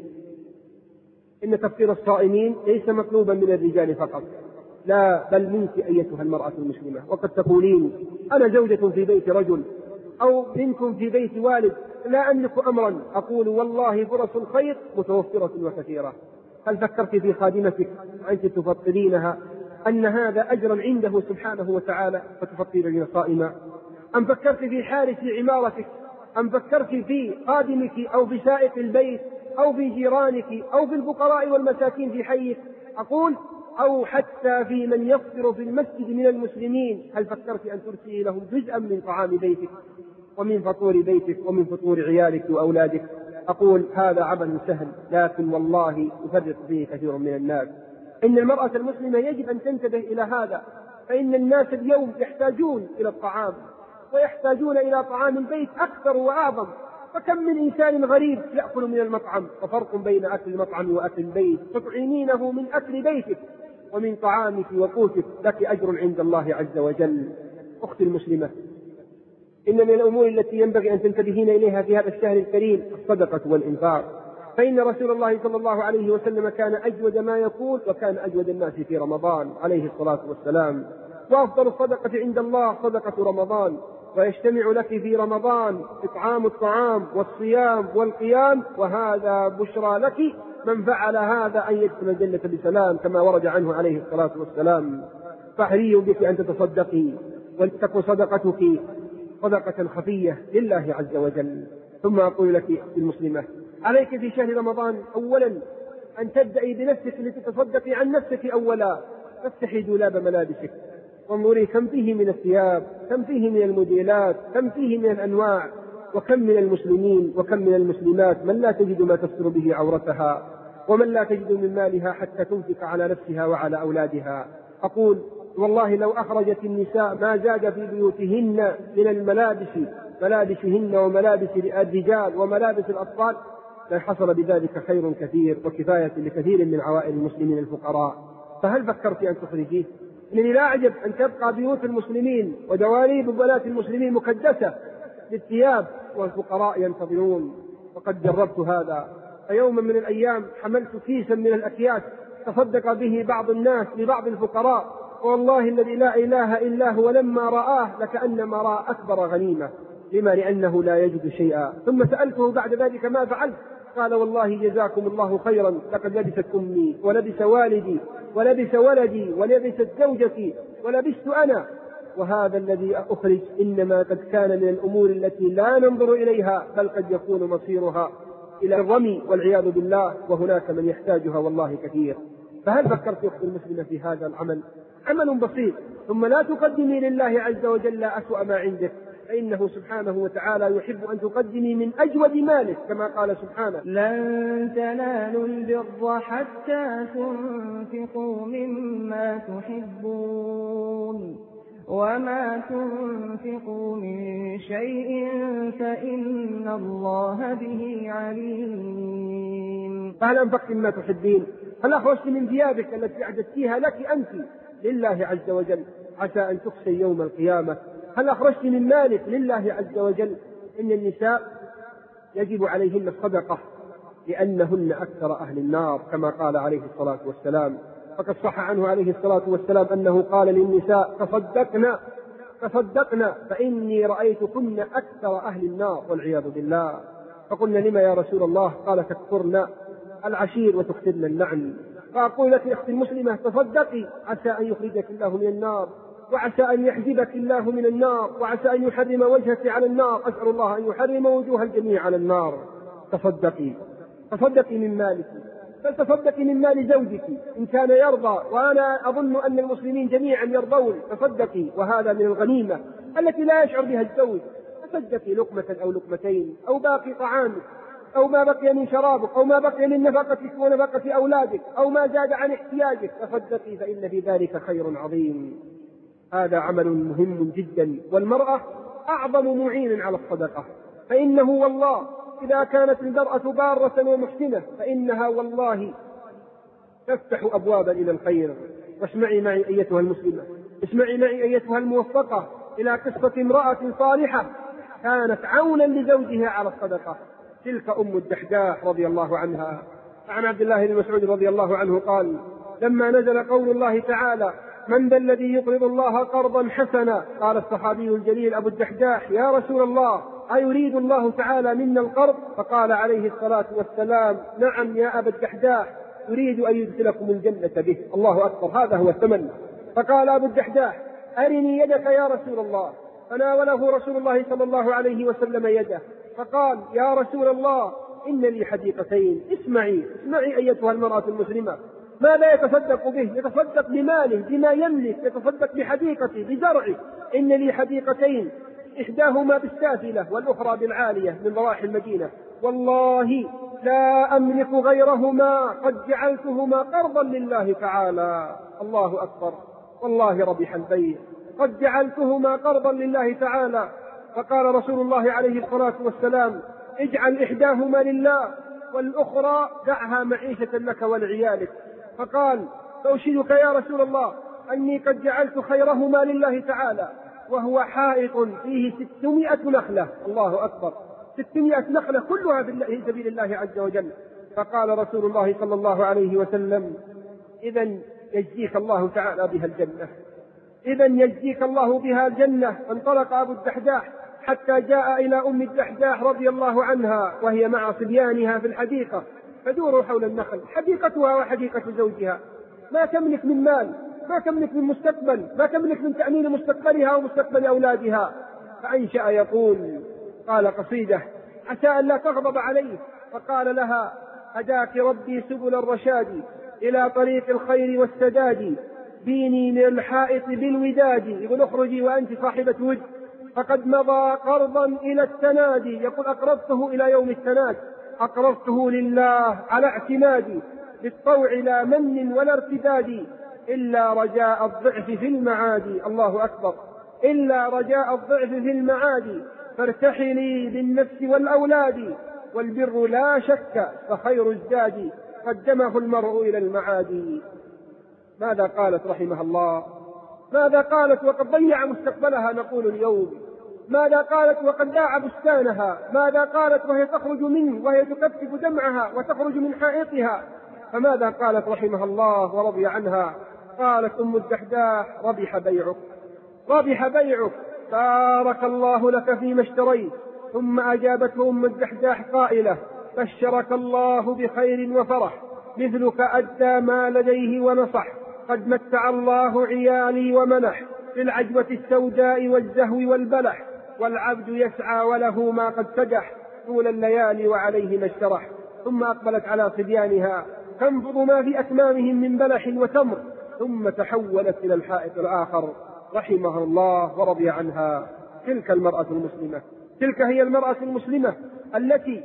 إن تفطير الصائمين ليس مطلوبا من الرجال فقط، لا بل منك أيتها المرأة المسلمة. وقد تقولين: أنا زوجة في بيت رجل، أو بنت في بيت والد، لا أملك أمرا. أقول: والله فرص الخير متوفرة وكثيرة. هل فكرت في خادمتك وأنت تفطرينها أن هذا أجرا عنده سبحانه وتعالى فتفطرين صائما؟ أم فكرت في حارس عمارتك؟ أم فكرت في خادمك أو بسائق البيت أو في جيرانك أو في الفقراء والمساكين في حيك؟ أقول: أو حتى في من يفطر في المسجد من المسلمين، هل فكرت أن ترسلي لهم جزءا من طعام بيتك ومن فطور بيتك ومن فطور عيالك وأولادك؟ أقول هذا عمل سهل، لكن والله يفرط فيه كثير من الناس. إن المرأة المسلمة يجب أن تنتبه إلى هذا، فإن الناس اليوم يحتاجون إلى الطعام ويحتاجون إلى طعام البيت أكثر وأعظم. فكم من إنسان غريب يأكل من المطعم، وفرق بين أكل المطعم وأكل البيت. تطعمينه من أكل بيتك ومن طعامك وقوتك، لك أجر عند الله عز وجل. أختي المسلمة، إن من الأمور التي ينبغي أن تنتبهين إليها في هذا الشهر الكريم الصدقة والإنفاق. فإن رسول الله صلى الله عليه وسلم كان أجود ما يقول، وكان أجود الناس في رمضان عليه الصلاة والسلام. وأفضل الصدقة عند الله صدقة رمضان، ويجتمع لك في رمضان إطعام الطعام والصيام والقيام، وهذا بشرى لك من فعل هذا أن يدخل الجنة بسلام كما ورد عنه عليه الصلاة والسلام. فحري بك أن تتصدقي، ولتكن صدقتك صدقة خفية لله عز وجل. ثم أقول لك أختي المسلمة، عليك في شهر رمضان أولا أن تبدأي بنفسك لتتصدقي عن نفسك أولا. تفتحي دولاب ملابسك وانظري كم فيه من الثياب، كم فيه من الموديلات، كم فيه من الأنواع، وكم من المسلمين وكم من المسلمات من لا تجد ما تستر به عورتها، ومن لا تجد من مالها حتى تنفق على نفسها وعلى أولادها. أقول والله لو أخرجت النساء ما زاد في بيوتهن من الملابس، ملابسهن وملابس الرجال وملابس الأطفال، لحصل بذلك خير كثير وكفاية لكثير من عوائل المسلمين الفقراء. فهل فكرت أن تخرجيه؟ إنني لا أعجب أن تبقى بيوت المسلمين ودواليب بنات المسلمين مكدسة بالثياب والفقراء ينتظرون. وقد جربت هذا، فيوما من الأيام حملت كيسا من الأكياس تصدق به بعض الناس لبعض الفقراء، والله الذي لا إله إلا هو لما رآه لكأنما رأى أكبر غنيمة. لما؟ لأنه لا يجد شيئا. ثم سألته بعد ذلك ما فعلت؟ قال والله جزاكم الله خيرا، لقد لبست أمي ولبس والدي ولبس ولدي ولبست زوجتي ولبست أنا، وهذا الذي أخرج إنما قد كان من الأمور التي لا ننظر إليها، بل قد يكون مصيرها إلى الرمي والعياذ بالله، وهناك من يحتاجها والله كثير. فهل فكرت أختي المسلمة في هذا العمل؟ عمل بسيط. ثم لا تقدمي لله عز وجل أسوأ ما عندك، فإنه سبحانه وتعالى يحب أن تقدمي من أجود مالك كما قال سبحانه: لن تنالوا البر حتى تنفقوا مما تحبون وما تنفقوا من شيء فإن الله به عليم. فهل أنفقت مما تحبين؟ هل أخرجت من ثيابك التي أعددتيها لك أنت لله عز وجل عسى أن تخشى يوم القيامة؟ هل أخرجت من مالك لله عز وجل؟ إن النساء يجب عليهن الصدقة لأنهن أكثر أهل النار كما قال عليه الصلاة والسلام. فقد صح عنه عليه الصلاة والسلام أنه قال للنساء: تصدقنا تصدقنا فإني رأيتكن أكثر أهل النار والعياذ بالله. فقلنا: لما يا رسول الله؟ قال: تكفرن العشير وتكثرن اللعن. فأقول لك أختي المسلمة: تصدقي عسى أن يخرجك الله من النار، وعسى أن يحجبك الله من النار، وعسى أن يحرم وجهك على النار. أسأل الله أن يحرم وجوه الجميع على النار. تصدقي تصدقي من مالك، بل تصدقي من مال زوجك إن كان يرضى، وأنا أظن أن المسلمين جميعا يرضون. تصدقي، وهذا من الغنيمة التي لا يشعر بها الزوج. تصدقي لقمة أو لقمتين أو باقي طعامك أو ما بقي من شرابك أو ما بقي من نفقتك ونفقة أولادك أو ما زاد عن احتياجك. تصدقي فإن في ذلك خير عظيم. هذا عمل مهم جدا، والمرأة أعظم معين على الصدقة. فإنه والله إذا كانت المرأة بارة ومحسنة فإنها والله تفتح أبوابا إلى الخير. واسمعي معي أيتها المسلمة، اسمعي معي أيتها الموفقة إلى قصة امرأة صالحة كانت عونا لزوجها على الصدقة. تلك أم الدحداح رضي الله عنها. عن عبد الله بن مسعود رضي الله عنه قال: لما نزل قول الله تعالى: من ذا الذي يقرض الله قرضا حسنا، قال الصحابي الجليل أبو الدحداح: يا رسول الله، أيريد الله تعالى منا القرض؟ فقال عليه الصلاة والسلام: نعم يا أبا الدحداح، يريد أن يدخلكم الجنة به. الله أكبر، هذا هو الثمن. فقال أبو الدحداح: أرني يدك يا رسول الله. فناوله رسول الله صلى الله عليه وسلم يده، فقال: يا رسول الله، إن لي حديقتين. اسمعي اسمعي أيتها المرأة المسلمة، ماذا يتصدق به؟ يتصدق بماله، بما يملك، يتصدق بحديقته، بزرعه. إن لي حديقتين إحداهما بالسافلة والأخرى بالعالية من ضواحي المدينة، والله لا أملك غيرهما، قد جعلتهما قرضا لله تعالى. الله أكبر، والله ربح البيع، قد جعلتهما قرضا لله تعالى. فقال رسول الله عليه الصلاة والسلام: اجعل إحداهما لله والأخرى دعها معيشة لك ولعيالك. فقال: فأشهدك يا رسول الله أني قد جعلت خيرهما لله تعالى، وهو حائط فيه ستمائة نخلة. الله أكبر، ستمائة نخلة كلها في سبيل الله عز وجل. فقال رسول الله صلى الله عليه وسلم: إذن يجزيك الله تعالى بها الجنة، إذن يجزيك الله بها الجنة. فانطلق أبو الدحداح حتى جاء إلى أم الدحداح رضي الله عنها وهي مع صبيانها في الحديقة، فدوروا حول النخل، حديقتها وحديقة زوجها، ما تملك من مال، ما تملك من مستقبل، ما تملك من تأمين مستقبلها ومستقبل أولادها. فأنشأ يقول، قال قصيدة: عسى أن لا تغضب عليه. فقال لها: هداك ربي سبل الرشاد إلى طريق الخير والسداد، بيني من الحائط بالوداد. يقول: اخرجي وأنت صاحبة ود، فقد مضى قرضا إلى التنادي. يقول: أقرضته إلى يوم التناد، أقرضته لله على اعتمادي، بالطوع لا من ولا ارتداد، إلا رجاء الضعف في المعادي. الله أكبر، إلا رجاء الضعف في المعادي، فارتحلي بالنفس والأولاد، والبر لا شك فخير الزاد، قدمه المرء إلى المعادي. ماذا قالت رحمها الله؟ ماذا قالت وقد ضيع مستقبلها نقول اليوم؟ ماذا قالت وقد باع بستانها؟ ماذا قالت وهي تخرج منه وهي تكفف دمعها وتخرج من حائطها؟ فماذا قالت رحمها الله ورضي عنها؟ قالت أم الدحداح: ربح بيعك، ربح بيعك، بارك الله لك فيما اشتريت. ثم أجابته أم الدحداح قائلة: بشرك الله بخير وفرح، مثلك أدى ما لديه ونصح، قد متع الله عيالي ومنح، في العجوة السوداء والزهو والبلح، والعبد يسعى وله ما قد سدح، طول الليالي وعليه ما اشترح. ثم أقبلت على صبيانها تنفض ما في أكمامهم من بلح وتمر، ثم تحولت إلى الحائط الآخر رحمها الله ورضي عنها. تلك المرأة المسلمة، تلك هي المرأة المسلمة التي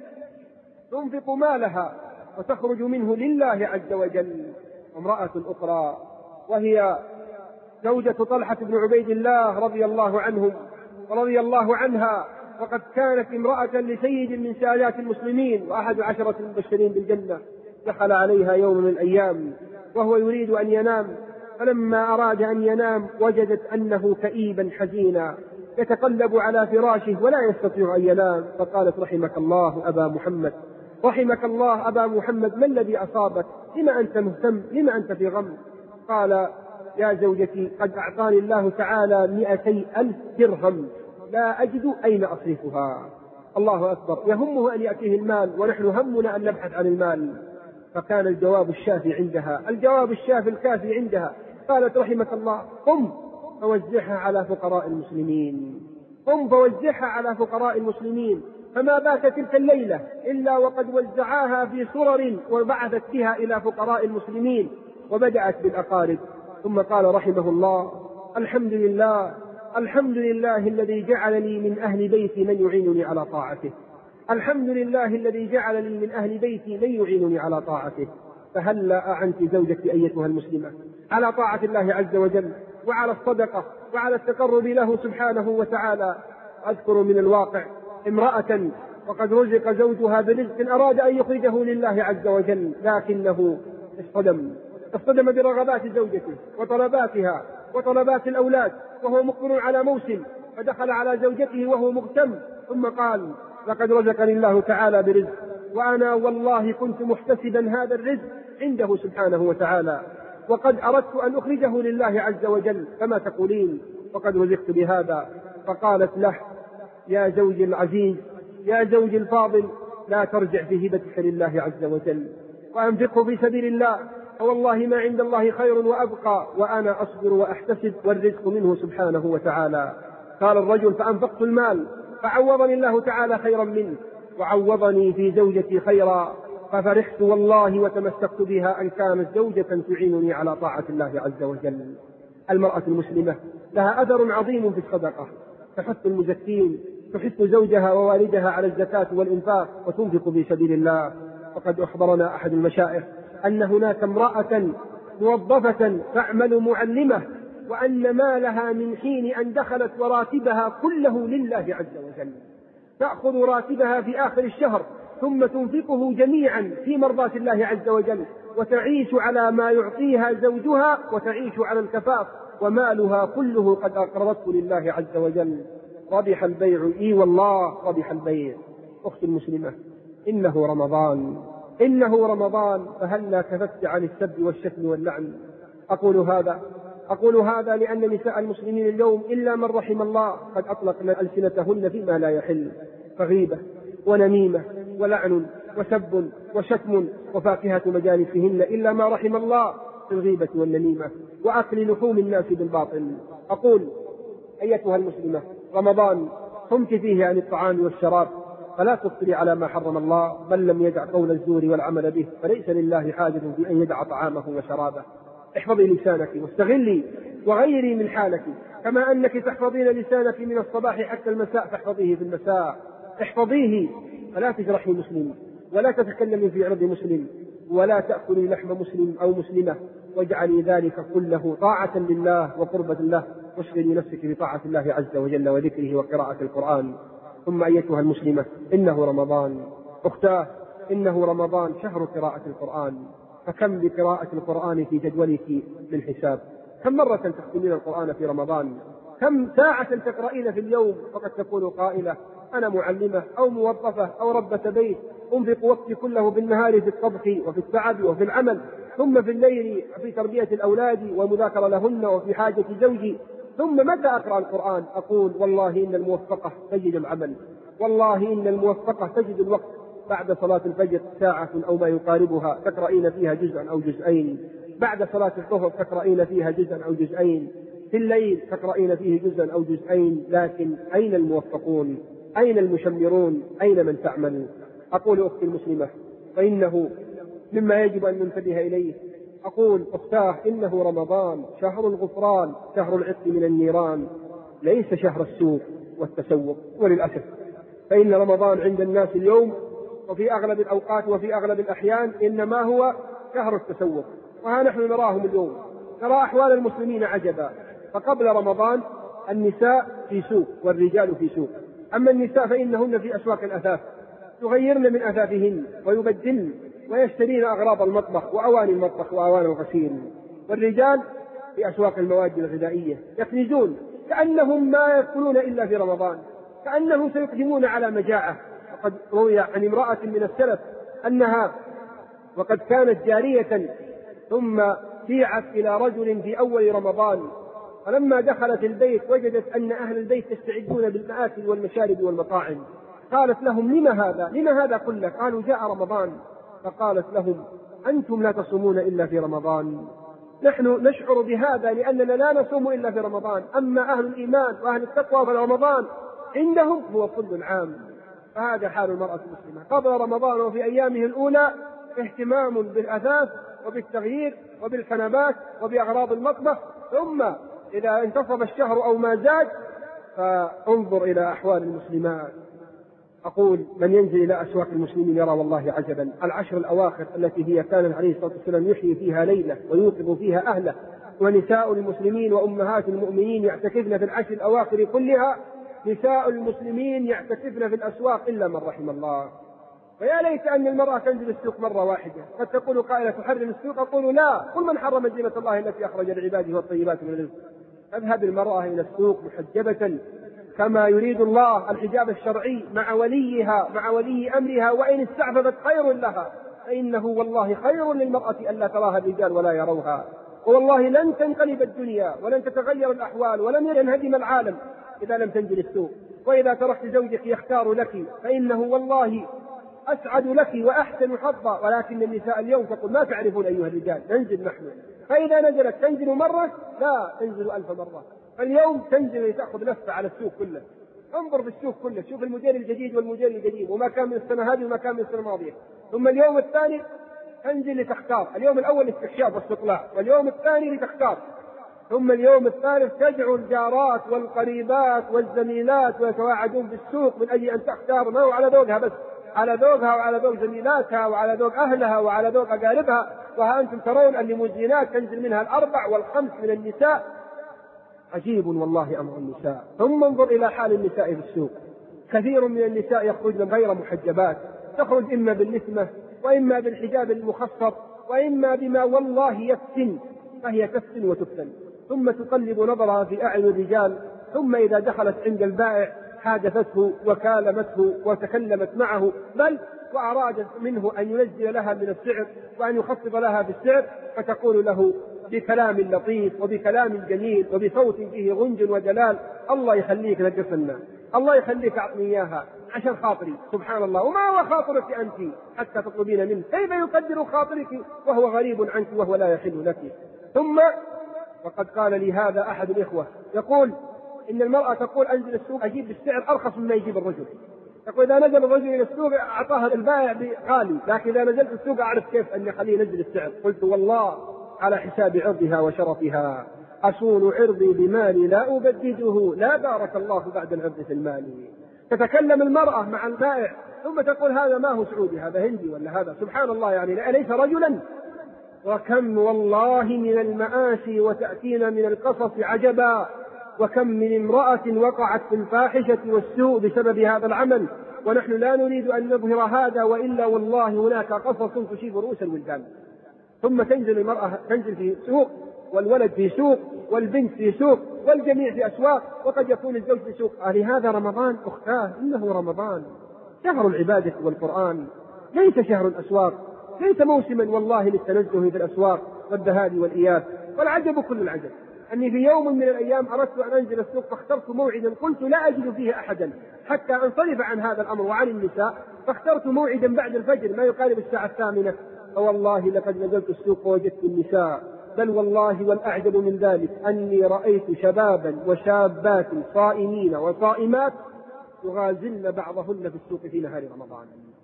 تنفق مالها وتخرج منه لله عز وجل. امرأة أخرى وهي زوجة طلحة بن عبيد الله رضي الله عنهم ورضي الله عنها، وقد كانت امرأة لسيد من سادات المسلمين وأحد عشرة المبشرين بالجنة. دخل عليها يوم من الأيام وهو يريد أن ينام، فلما أراد أن ينام وجدت أنه كئيبا حزينا يتقلب على فراشه ولا يستطيع أن ينام. فقالت: رحمك الله أبا محمد، رحمك الله أبا محمد، ما الذي أصابك؟ لما أنت مهتم؟ لما أنت في غم؟ قال: يا زوجتي، قد أعطاني الله تعالى مئتي ألف درهم، لا أجد أين أصرفها. الله أكبر، يهمه أن يأتيه المال ونحن همنا أن نبحث عن المال. فكان الجواب الشافي عندها، الجواب الشافي الكافي عندها. قالت: رحمك الله، قم فوزعها على فقراء المسلمين، قم فوزعها على فقراء المسلمين. فما بات تلك الليلة إلا وقد وزعاها في سرر وبعثت بها إلى فقراء المسلمين، وبدأت بالأقارب. ثم قال رحمه الله: الحمد لله، الحمد لله الذي جعل لي من أهل بيتي من يعينني على طاعته، الحمد لله الذي جعل لي من أهل بيتي من يعينني على طاعته. فهلا أعنت زوجتي أيتها المسلمة على طاعة الله عز وجل، وعلى الصدقة، وعلى التقرب له سبحانه وتعالى. أذكر من الواقع امرأة وقد رزق زوجها برزق أراد أن يخرجه لله عز وجل، لكنه اصطدم اصطدم برغبات زوجته وطلباتها وطلبات الأولاد، وهو مقبل على موسم، فدخل على زوجته وهو مغتم، ثم قال: لقد رزقني الله تعالى برزق، وأنا والله كنت محتسبا هذا الرزق عنده سبحانه وتعالى، وقد أردت أن أخرجه لله عز وجل، فما تقولين؟ وقد رزقت بهذا. فقالت له: يا زوجي العزيز، يا زوجي الفاضل، لا ترجع في هبتك لله عز وجل، وأنفقه في سبيل الله، فوالله ما عند الله خير وأبقى، وأنا أصبر وأحتسب، والرزق منه سبحانه وتعالى. قال الرجل: فأنفقت المال فعوضني الله تعالى خيرا منه، وعوضني في زوجتي خيرا، ففرحت والله وتمسكت بها أن كانت زوجة تعينني على طاعة الله عز وجل. المرأة المسلمة لها أثر عظيم في الصدقة، تحث المزكين، تحث زوجها ووالدها على الزكاة والإنفاق وتنفق في سبيل الله. وقد أخبرنا أحد المشايخ أن هناك امرأة موظفة تعمل معلمة، وأن مالها من حين أن دخلت وراتبها كله لله عز وجل، تأخذ راتبها في آخر الشهر ثم تنفقه جميعا في مرضاة الله عز وجل، وتعيش على ما يعطيها زوجها وتعيش على الكفاف، ومالها كله قد أقرضته لله عز وجل. ربح البيع، إي والله ربح البيع. أختي المسلمة، إنه رمضان، إنه رمضان، فهلا كففت عن السب والشتم واللعن. أقول هذا أقول هذا لأن نساء المسلمين اليوم إلا من رحم الله قد أطلقن ألسنتهن فيما لا يحل، فغيبة ونميمة ولعن وسب وشتم وفاكهة مجالسهن إلا ما رحم الله في الغيبة والنميمة وأكل لحوم الناس بالباطل. أقول أيتها المسلمة، رمضان صمت فيه عن الطعام والشراب، فلا تفطري على ما حرم الله، بل لم يدع قول الزور والعمل به، فليس لله حاجة في أن يدع طعامه وشرابه. احفظي لسانك واستغلي وغيري من حالك، كما أنك تحفظين لسانك من الصباح حتى المساء فاحفظيه في المساء، احفظيه، فلا تجرحي مسلم ولا تتكلمي في عرض مسلم ولا تأكلي لحم مسلم أو مسلمة، واجعلي ذلك كله طاعة لله وقربة الله، واشغلي نفسك بطاعة الله عز وجل وذكره وقراءة القرآن. ثم أيتها المسلمة، إنه رمضان. أختاه، إنه رمضان شهر قراءة القرآن، فكم بقراءة القرآن في جدولك من حساب؟ كم مرة تختمين القرآن في رمضان؟ كم ساعة تقرأين في اليوم؟ فقد تكون قائلة أنا معلمة أو موظفة أو ربة بيت، أنفق وقتي كله بالنهار في الطبخ وفي التعب وفي العمل، ثم في الليل في تربية الأولاد ومذاكرة لهن وفي حاجة زوجي، ثم متى أقرأ القرآن؟ أقول والله إن الموفقة تجد العمل، والله إن الموفقة تجد الوقت بعد صلاة الفجر ساعة أو ما يقاربها تقرأين فيها جزءا أو جزئين، بعد صلاة الظهر تقرأين فيها جزءا أو جزئين، في الليل تقرأين فيه جزءا أو جزئين. لكن أين الموفقون؟ أين المشمرون؟ أين من تعمل؟ أقول أختي المسلمة، فإنه مما يجب أن ننتبه إليه. أقول أختاه، إنه رمضان شهر الغفران، شهر العتق من النيران، ليس شهر السوق والتسوق. وللأسف فإن رمضان عند الناس اليوم وفي أغلب الأوقات وفي أغلب الأحيان إنما هو شهر التسوق. وها نحن نراهم اليوم، نرى أحوال المسلمين عجبا. فقبل رمضان النساء في سوق والرجال في سوق، أما النساء فإنهن في أسواق الأثاث يغيرن من أثاثهن ويبدلن ويشترين أغراض المطبخ وأواني المطبخ وأواني الغسيل، والرجال في أسواق المواد الغذائية يكنزون كأنهم ما يأكلون إلا في رمضان، كأنهم سيقدمون على مجاعة. وقد روي عن امرأة من السلف أنها وقد كانت جارية ثم بيعت إلى رجل في أول رمضان، فلما دخلت البيت وجدت أن أهل البيت يستعدون بالمآكل والمشارب والمطاعم، قالت لهم لما هذا؟ لما هذا كله؟ قالوا جاء رمضان. فقالت لهم أنتم لا تصومون إلا في رمضان، نحن نشعر بهذا لأننا لا نصوم إلا في رمضان، أما أهل الإيمان وأهل التقوى فرمضان عندهم هو كل العام. فهذا حال المرأة المسلمة قبل رمضان وفي أيامه الأولى، اهتمام بالأثاث وبالتغيير وبالحنبات وبأغراض المطبخ، ثم إذا انتصف الشهر أو ما زاد فانظر إلى أحوال المسلمات. أقول من ينزل إلى أسواق المسلمين يرى والله عجبا. العشر الأواخر التي هي كان عليه الصلاة والسلام يحيي فيها ليلة ويوقظ فيها أهله، ونساء المسلمين وأمهات المؤمنين يعتكفن في العشر الأواخر كلها، نساء المسلمين يعتكفن في الأسواق إلا من رحم الله. ويا ليت أن المرأة تنزل السوق مرة واحدة. قد تقول قائلة تحرم السوق، أقول لا، قل من حرم زينة الله التي أخرج لعباده والطيبات من الرزق. تذهب المرأة إلى السوق محجبة كما يريد الله، الحجاب الشرعي مع وليها مع ولي أمرها، وإن استعففت خير لها، فإنه والله خير للمرأة ألا تراها الرجال ولا يروها. والله لن تنقلب الدنيا ولن تتغير الأحوال ولن ينهدم العالم إذا لم تنزل السوق. وإذا تركت زوجك يختار لك فإنه والله أسعد لك وأحسن حظا. ولكن النساء اليوم تقول ما تعرفون أيها الرجال، ننزل نحن. فإذا نزلت تنزل مرة لا تنزل ألف مرة. اليوم تنزل لتأخذ لفة على السوق كله، انظر في السوق كله، شوف الموديل الجديد والموديل القديم وما كان من السنة هذه وما كان من السنة الماضية، ثم اليوم الثاني تنزل لتختار، اليوم الأول استكشاف واستطلاع، واليوم الثاني لتختار، ثم اليوم الثالث تدعو الجارات والقريبات والزميلات ويتواعدون بالسوق من أجل أن تختار، ما هو على ذوقها بس، على ذوقها وعلى ذوق زميلاتها وعلى ذوق أهلها وعلى ذوق أقاربها. وها أنتم ترون الليموزينات تنزل منها الأربع والخمس من النساء. عجيب والله أمر النساء. ثم انظر إلى حال النساء في السوق، كثير من النساء يخرجن غير محجبات، تخرج إما باللثمة وإما بالحجاب المخصص وإما بما والله يفتن، فهي تفتن وتفتن، ثم تقلب نظرها في أعين الرجال، ثم إذا دخلت عند البائع حادثته وكالمته وتكلمت معه، بل وأرادت منه أن ينزل لها من السعر وأن يخفض لها بالسعر، فتقول له بكلام لطيف وبكلام جميل وبصوت فيه غنج ودلال: الله يخليك نقصنا، الله يخليك أعطني إياها عشان خاطري. سبحان الله، وما هو خاطرك أنت حتى تطلبين منه؟ كيف يقدر خاطرك وهو غريب عنك وهو لا يحل لك؟ ثم وقد قال لي هذا أحد الإخوة يقول إن المرأة تقول أنزل السوق أجيب بالسعر أرخص مما يجيب الرجل. يقول إذا نزل الرجل إلى السوق أعطاها البائع بغالي، لكن إذا نزلت السوق أعرف كيف أن خليه ينزل السعر. قلت والله على حساب عرضها وشرفها، أصون عرضي بمالي لا أبدده، لا بارك الله بعد العرض في المال. تتكلم المرأة مع البائع ثم تقول هذا ما هو سعودي، هذا هندي ولا هذا، سبحان الله، يعني أليس رجلا؟ وكم والله من المآسي وتأتينا من القصص عجبا، وكم من امرأة وقعت في الفاحشة والسوء بسبب هذا العمل، ونحن لا نريد أن نظهر هذا، وإلا والله هناك قصص تشيب رؤوس الولدان. ثم تنزل المرأة تنزل في سوق، والولد في سوق، والبنت في سوق، والجميع في أسواق، وقد يكون الزوج في سوق. آه لهذا رمضان أختاه، إنه رمضان شهر العبادة والقرآن، ليس شهر الأسواق، ليس موسما والله للتنزه في الأسواق والذهاب والإياب. والعجب كل العجب أني في يوم من الأيام أردت أن أنزل السوق، فاخترت موعدا قلت لا أجد فيه أحدا حتى أنصرف عن هذا الأمر وعن النساء، فاخترت موعدا بعد الفجر ما يقارب الساعة الثامنة، فوالله لقد نزلت السوق ووجدت النساء، بل والله والأعجب من ذلك أني رأيت شبابا وشابات صائمين وصائمات يغازلن بعضهن في السوق في نهار رمضان.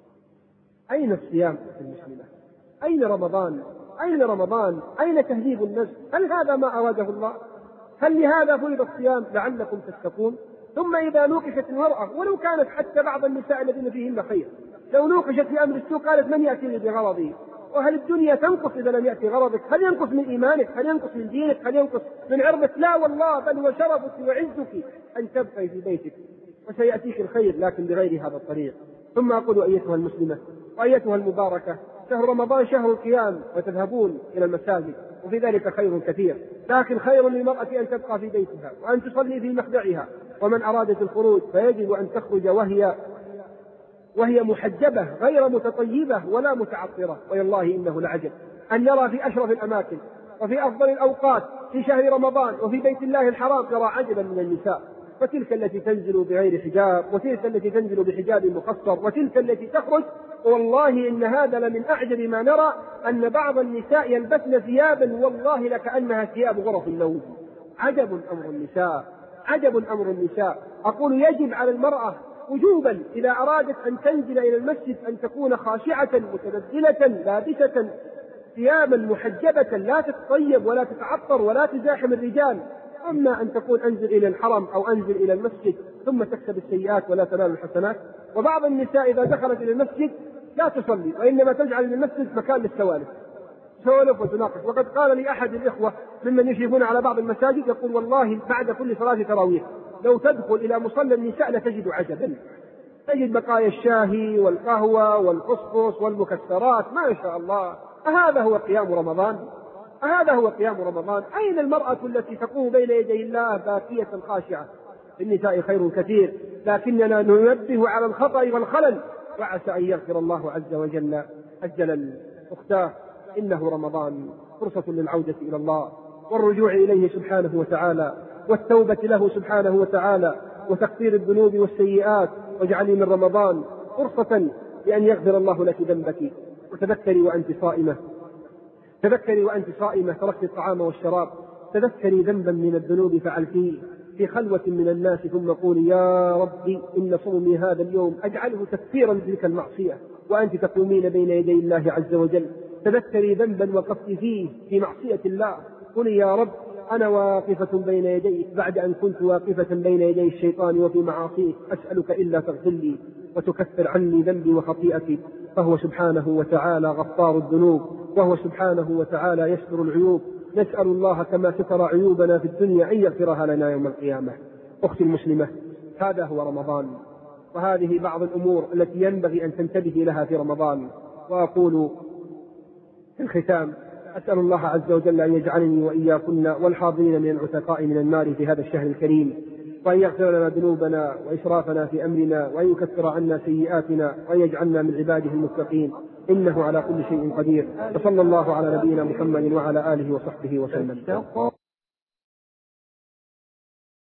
أين الصيام المسلمة؟ أين رمضان؟ أين رمضان؟ أين تهذيب النفس؟ هل هذا ما أراده الله؟ هل لهذا فرض الصيام؟ لعلكم تتقون. ثم إذا نوقشت المرأة، ولو كانت حتى بعض النساء الذين فيهن خير، لو نوقشت في أمر السوق قالت من يأتيني بغرضي؟ وهل الدنيا تنقص إذا لم يأتي غرضك؟ هل ينقص من إيمانك؟ هل ينقص من دينك؟ هل ينقص من عرضك؟ لا والله، بل وشرفك وعزك أن تبقي في بيتك، وسيأتيك الخير لكن بغير هذا الطريق. ثم أقول أيتها المسلمة وأيتها المباركة، شهر رمضان شهر القيام، وتذهبون إلى المساجد وفي ذلك خير كثير، لكن خير للمرأة أن تبقى في بيتها وأن تصلي في مخدعها، ومن أرادت الخروج فيجب أن تخرج وهي وهي محجبة غير متطيبة ولا متعطرة. والله إنه لعجب أن نرى في أشرف الأماكن وفي أفضل الأوقات في شهر رمضان وفي بيت الله الحرام ترى عجبا من النساء، وتلك التي تنزل بغير حجاب، وتلك التي تنزل بحجاب مقصر، وتلك التي تخرج. والله إن هذا لمن أعجب ما نرى، أن بعض النساء يلبسن ثيابا والله لكأنها ثياب غرف النوم. عجب أمر النساء، عجب أمر النساء. أقول يجب على المرأة وجوبا إذا أرادت أن تنزل إلى المسجد أن تكون خاشعة متبذلة لابسة ثيابا محجبة، لا تتطيب ولا تتعطر ولا تزاحم الرجال. أما أن تقول أنزل إلى الحرم أو أنزل إلى المسجد ثم تكسب السيئات ولا تنال الحسنات. وبعض النساء إذا دخلت إلى المسجد لا تصلي، وإنما تجعل المسجد مكان للسوالف، سولف وتناقش. وقد قال لي أحد الإخوة ممن يشرفون على بعض المساجد يقول والله بعد كل صلاة تراويح لو تدخل إلى مصلى النساء لتجد عجبا، تجد بقايا الشاهي والقهوة والقصقص والمكسرات، ما شاء الله. أهذا هو قيام رمضان؟ أهذا هو قيام رمضان؟ أين المرأة التي تقوم بين يدي الله باكية خاشعة؟ النساء خير كثير، لكننا ننبه على الخطأ والخلل، وعسى أن يغفر الله عز وجل أجل أختاه. إنه رمضان فرصة للعودة إلى الله والرجوع إليه سبحانه وتعالى، والتوبة له سبحانه وتعالى، وتكفير الذنوب والسيئات. واجعلي من رمضان فرصة لأن يغفر الله لك ذنبك. وتذكري وأنت صائمة، تذكري وأنت صائمة تركت الطعام والشراب، تذكري ذنبا من الذنوب فعلتيه في خلوة من الناس، ثم قولي يا ربي إن صومي هذا اليوم أجعله تكفيرا لتلك المعصية، وأنت تقومين بين يدي الله عز وجل، تذكري ذنبا وقفت فيه في معصية الله، قولي يا رب أنا واقفة بين يديك بعد أن كنت واقفة بين يدي الشيطان وفي معاصيك، أسألك إلا تغفر لي وتكفر عني ذنبي وخطيئتي، فهو سبحانه وتعالى غفار الذنوب، وهو سبحانه وتعالى يستر العيوب. نسأل الله كما ستر عيوبنا في الدنيا أن يغفرها لنا يوم القيامة. أختي المسلمة، هذا هو رمضان، وهذه بعض الأمور التي ينبغي أن تنتبهي لها في رمضان. وأقول في الختام أسأل الله عز وجل أن يجعلني وإياكن والحاضرين من العتقاء من النار في هذا الشهر الكريم، وأن يغفر لنا ذنوبنا وإسرافنا في أمرنا، وأن يكفر عنا سيئاتنا، وأن يجعلنا من عباده المتقين، إنه على كل شيء قدير. وصلى الله على نبينا محمد وعلى آله وصحبه وسلم.